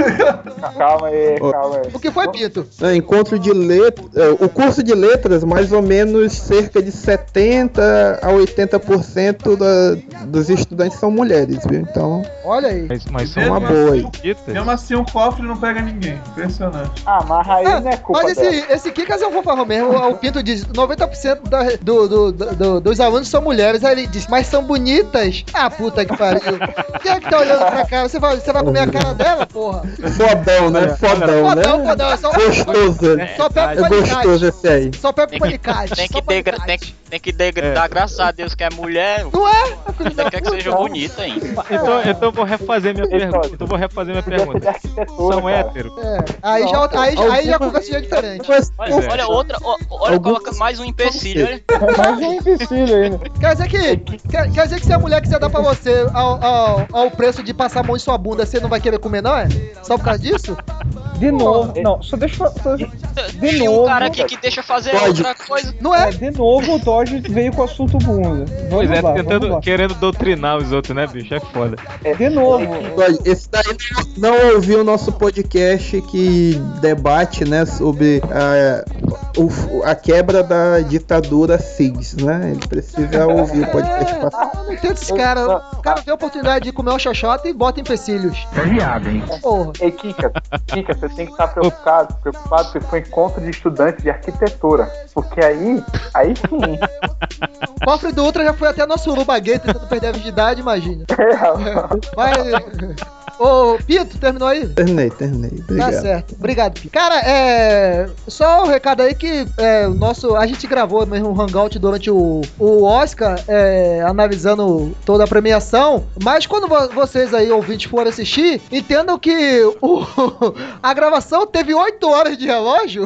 C: Calma aí, calma aí.
A: O que foi, Pinto?
F: É, encontro de letras, o curso de letras, mais ou menos cerca de setenta a oitenta por cento da, dos estudantes são mulheres, viu? Então,
A: Olha aí.
D: Mas, mas
F: é
D: são
F: uma
B: Mesmo
F: boa
B: assim,
F: aí.
B: Mesmo assim, um cofre não pega ninguém. Impressionante.
C: Ah, mas aí
A: Ah,
C: não é culpa
A: mas
C: dela.
A: esse, esse Kikas é um fanfarrão mesmo. O Pinto diz noventa por cento da, do, do, do, do- dos alunos são mulheres. Aí ele diz, mas são bonitas? Ah, puta que pariu. Quem é que tá olhando pra cara? Você vai, você vai comer a cara dela, porra?
F: Fodão, né? Fodão,
A: Fodão,
F: né?
A: fodão. É só,
F: Gostoso.
A: só pega
F: É
A: o
F: gostoso
A: panicate.
F: esse aí.
A: Só pega o
K: Tem que,
A: panicate.
K: tem
A: só
K: que, degra- tem,
A: panicate.
K: que- tem que degra- dar graças a Deus que é mulher,
A: Não é?
K: ainda quer que seja bonita ainda.
D: Então, então eu vou refazer minha pergunta. Então eu vou refazer minha pergunta. São héteros?
A: É, aí já, aí, aí já a conversa já é diferente.
K: Olha, olha outra, ó, olha, coloca mais um empecilho, olha.
J: Mais um empecilho ainda.
A: Quer dizer que, quer, quer dizer que se a mulher quiser dar pra você ao, ao, ao preço de passar a mão em sua bunda, você não vai querer comer, não é? Só por causa disso?
J: De novo, não, só deixa eu falar. De
K: Tem um
J: novo.
K: cara aqui que deixa fazer
F: Pode.
K: outra coisa.
A: Não
J: É,
A: é?
J: de novo o Dodge veio com o assunto bunda.
D: Pois
J: Vamos
D: é,
J: lá,
D: tentando,
J: vamos lá.
D: querendo doutrinar os outros, né, bicho? É foda.
J: De novo.
F: Olha, esse daí não ouviu o nosso podcast que debate, né, sobre a, o- a quebra da ditadura S I Gs, né? Ele precisa ouvir o podcast passado.
A: Eu não entendo esse cara. O cara vê a oportunidade de comer uma xoxota e bota empecilhos.
C: É viado, hein?
A: Porra.
C: Ei, Kika, Kika, você tem que estar preocupado, preocupado se for encontro de estudantes de arquitetura. Porque aí, aí sim.
A: O cofre do Ultra já foi até nosso Uruba Gay tentando perder a virgindade, imagina.
C: É,
A: Mas. Ô, Pinto, terminou aí?
F: Terminei, terminei.
A: Tá
F: Obrigado.
A: certo. Obrigado, Pinto. Cara, é. Só um recado aí que é, o nosso. A gente gravou mesmo um hangout durante o, o Oscar, é, analisando toda a premiação. Mas quando vo- vocês aí, ouvintes, forem assistir, entendam que o, a gravação teve oito horas de relógio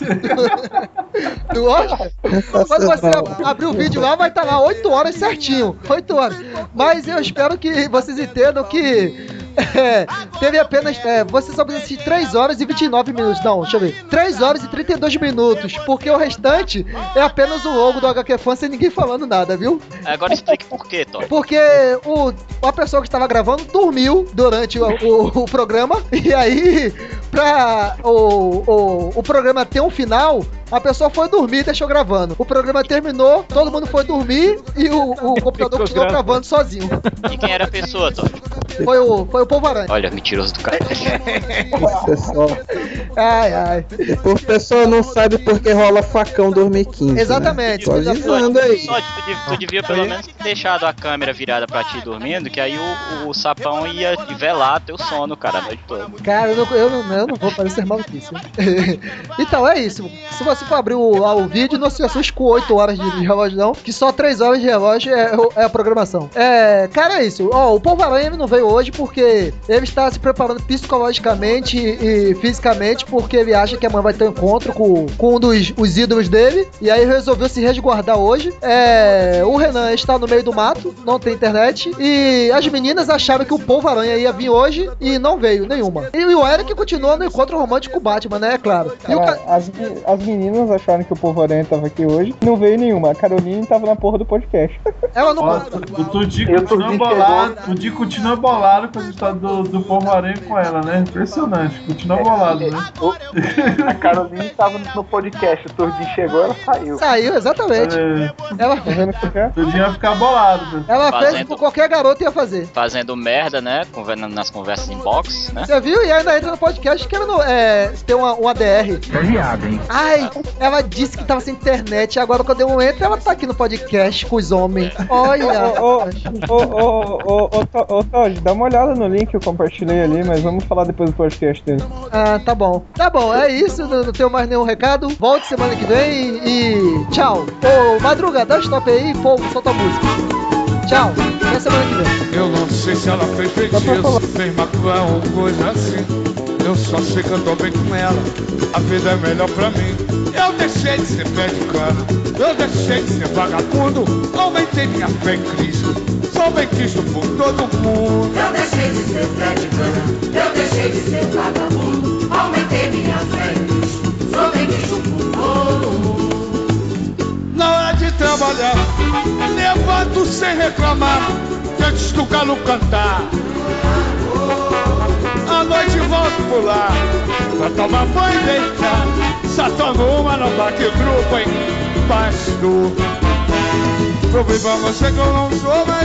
A: do Oscar. Quando você ab- abrir o vídeo lá, vai estar lá oito horas certinho. oito horas. Mas eu espero que vocês entendam que. É, teve apenas. É, você só precisa assistir três horas e vinte e nove minutos. Não, deixa eu ver. três horas e trinta e dois minutos. Porque o restante é apenas o logo do H Q Fan sem ninguém falando nada, viu?
K: Agora explique por quê, Toy.
A: Porque o, a pessoa que estava gravando dormiu durante o, o- o programa. E aí, pra o, o, o programa ter um final, a pessoa foi dormir e deixou gravando. O programa terminou, todo mundo foi dormir e o, o computador continuou gravando sozinho.
K: E quem era a pessoa, Toy?
A: Foi o, foi o Polvarante.
K: Olha, mentiroso do cara.
F: Pessoal,
A: Ai, ai.
F: O pessoal não sabe porque rola facão dois mil e quinze.
A: Exatamente.
F: Né? Só avisando aí.
K: Só, tu, devia, tu devia pelo menos ter deixado a câmera virada pra ti dormindo, que aí o, o sapão ia velar teu sono, cara, a noite toda.
A: Cara, eu não, eu não, eu não vou parecer maluquice. Então é isso. Se você for abrir o, o vídeo, não se assuste com oito horas de relógio, não. Que só três horas de relógio é, é a programação. É, cara, é isso. Ó, o Polvo-Aranha não veio hoje porque ele está se preparando psicologicamente e, e fisicamente, porque ele acha que amanhã vai ter um encontro com, com um dos os ídolos dele. E aí resolveu se resguardar hoje. É, o Renan está no meio do mato, não tem internet. E as meninas acharam que o Polvo-Aranha ia vir hoje e não veio nenhuma. E o Eric continua no encontro romântico com o Batman, né? É claro. E
J: Cara,
A: o ca...
J: as, as meninas acharam que o Polvo-Aranha tava aqui hoje, não veio nenhuma. A Caroline tava na porra do podcast.
A: Ela não.
B: Ó, o Tudi continua bolado. O Tudi continua bolado com a história do, do Polvo-Aranha com ela, né? Impressionante. Continua bolado, né?
C: A Caroline tava no podcast, o Turdinho chegou, ela saiu.
A: Saiu, exatamente.
B: É,
A: Ela,
B: o Tudi ia ficar bolado, né?
A: ela fez
K: Fazendo-
A: o que qualquer garoto ia fazer.
K: Fazendo merda, né? Conver- Nas conversas em box, né?
A: Você viu? E ainda entra no podcast querendo é, ter uma, um A D R.
C: É viado, hein?
A: Ai, ela disse que tava sem internet. Agora, quando eu entro, ela tá aqui no podcast com os homens. Olha.
J: Ô, ô, ô, ô, ô, To- ô, Todd, dá uma olhada no link que eu compartilhei ali, mas vamos falar depois do podcast dele.
A: Ah, tá bom. Tá bom, é isso. Não, não tenho mais nenhum recado. Volte semana que vem e tchau. Ô, Madruga, dá um stop aí e pô, solta a música. Tchau. Até semana que vem.
H: Eu não sei se ela fez feitiço, fez macumba ou coisa assim. Eu só sei que eu tô bem com ela, a vida é melhor pra mim. Eu deixei de ser pé de cana, eu deixei de ser vagabundo, aumentei minha fé em Cristo, sou bem quisto por todo mundo.
I: Eu deixei de ser pé de cana, eu deixei de ser vagabundo, aumentei minha fé em Cristo, sou bem quisto por todo mundo.
H: Na hora de trabalhar, levanto sem reclamar, que antes do galo cantar, à noite volto por lá, pra tomar banho e deitar. Só tomo uma no baque grupo em pasto. Provei pra você que eu não sou mais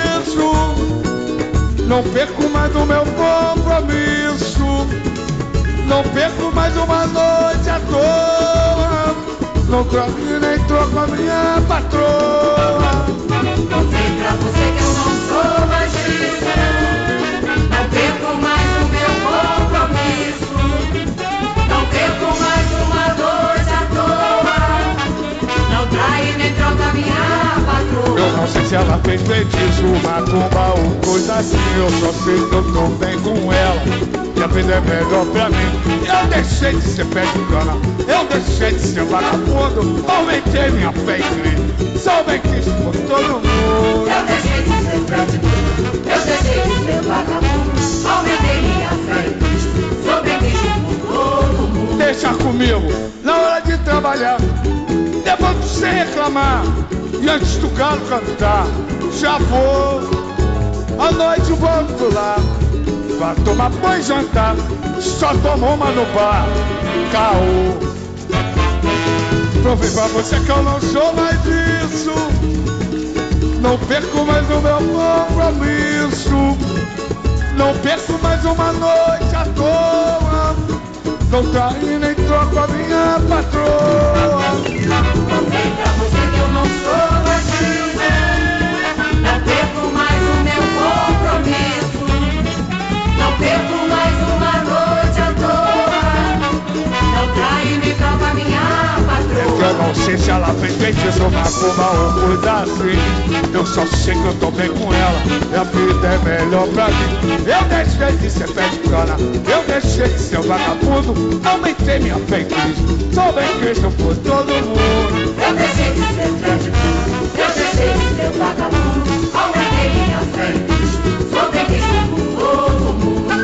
H: isso. Não perco mais o meu compromisso. Não perco mais uma noite à toa. Não troco e nem troco a minha patroa.
I: Provei pra você que eu não sou mais isso. Não perco mais o meu compromisso. Não perco mais uma noite à toa. Não trai nem troca minha patroa.
H: Eu não sei se ela fez feitiço, macumba ou coisa assim. Eu só sei que eu tô bem com ela, que a vida é melhor pra mim. Eu deixei de ser pé de cana, eu deixei de ser vagabundo, aumentei minha fé em Cristo, sou bem quisto por todo mundo.
I: Eu deixei de ser pé de cana, eu deixei de ser vagabundo, aumentei minha fé em Cristo, sou bem quisto por todo mundo.
H: Deixa comigo, na hora de trabalhar, levanto sem reclamar, e antes do galo cantar, já vou, à noite volto lá, pra tomar banho e jantar, só tomo uma no bar, caô. Provei pra você que eu não sou mais isso, não perco mais o meu compromisso, não perco mais uma noite à toa, não traio nem troco a minha patroa.
I: Provei pra você que eu não sou mais isso, não perco mais o meu compromisso, não perco mais uma noite à toa, não traio nem troco a minha patroa.
H: Eu não sei se ela fez feitiço, macumba ou coisa assim. Eu só sei que eu tô bem com ela, e a vida é melhor pra mim. Eu deixei de ser pé de cana, eu deixei de ser vagabundo, aumentei minha fé em Cristo, sou bem Cristo por todo mundo.
I: Eu deixei de ser pé de cana, eu deixei de ser vagabundo, aumentei minha fé em Cristo, sou bem quisto por todo mundo.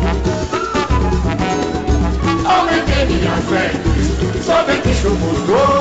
I: Aumentei minha fé em Cristo, sou bem quisto por todo mundo.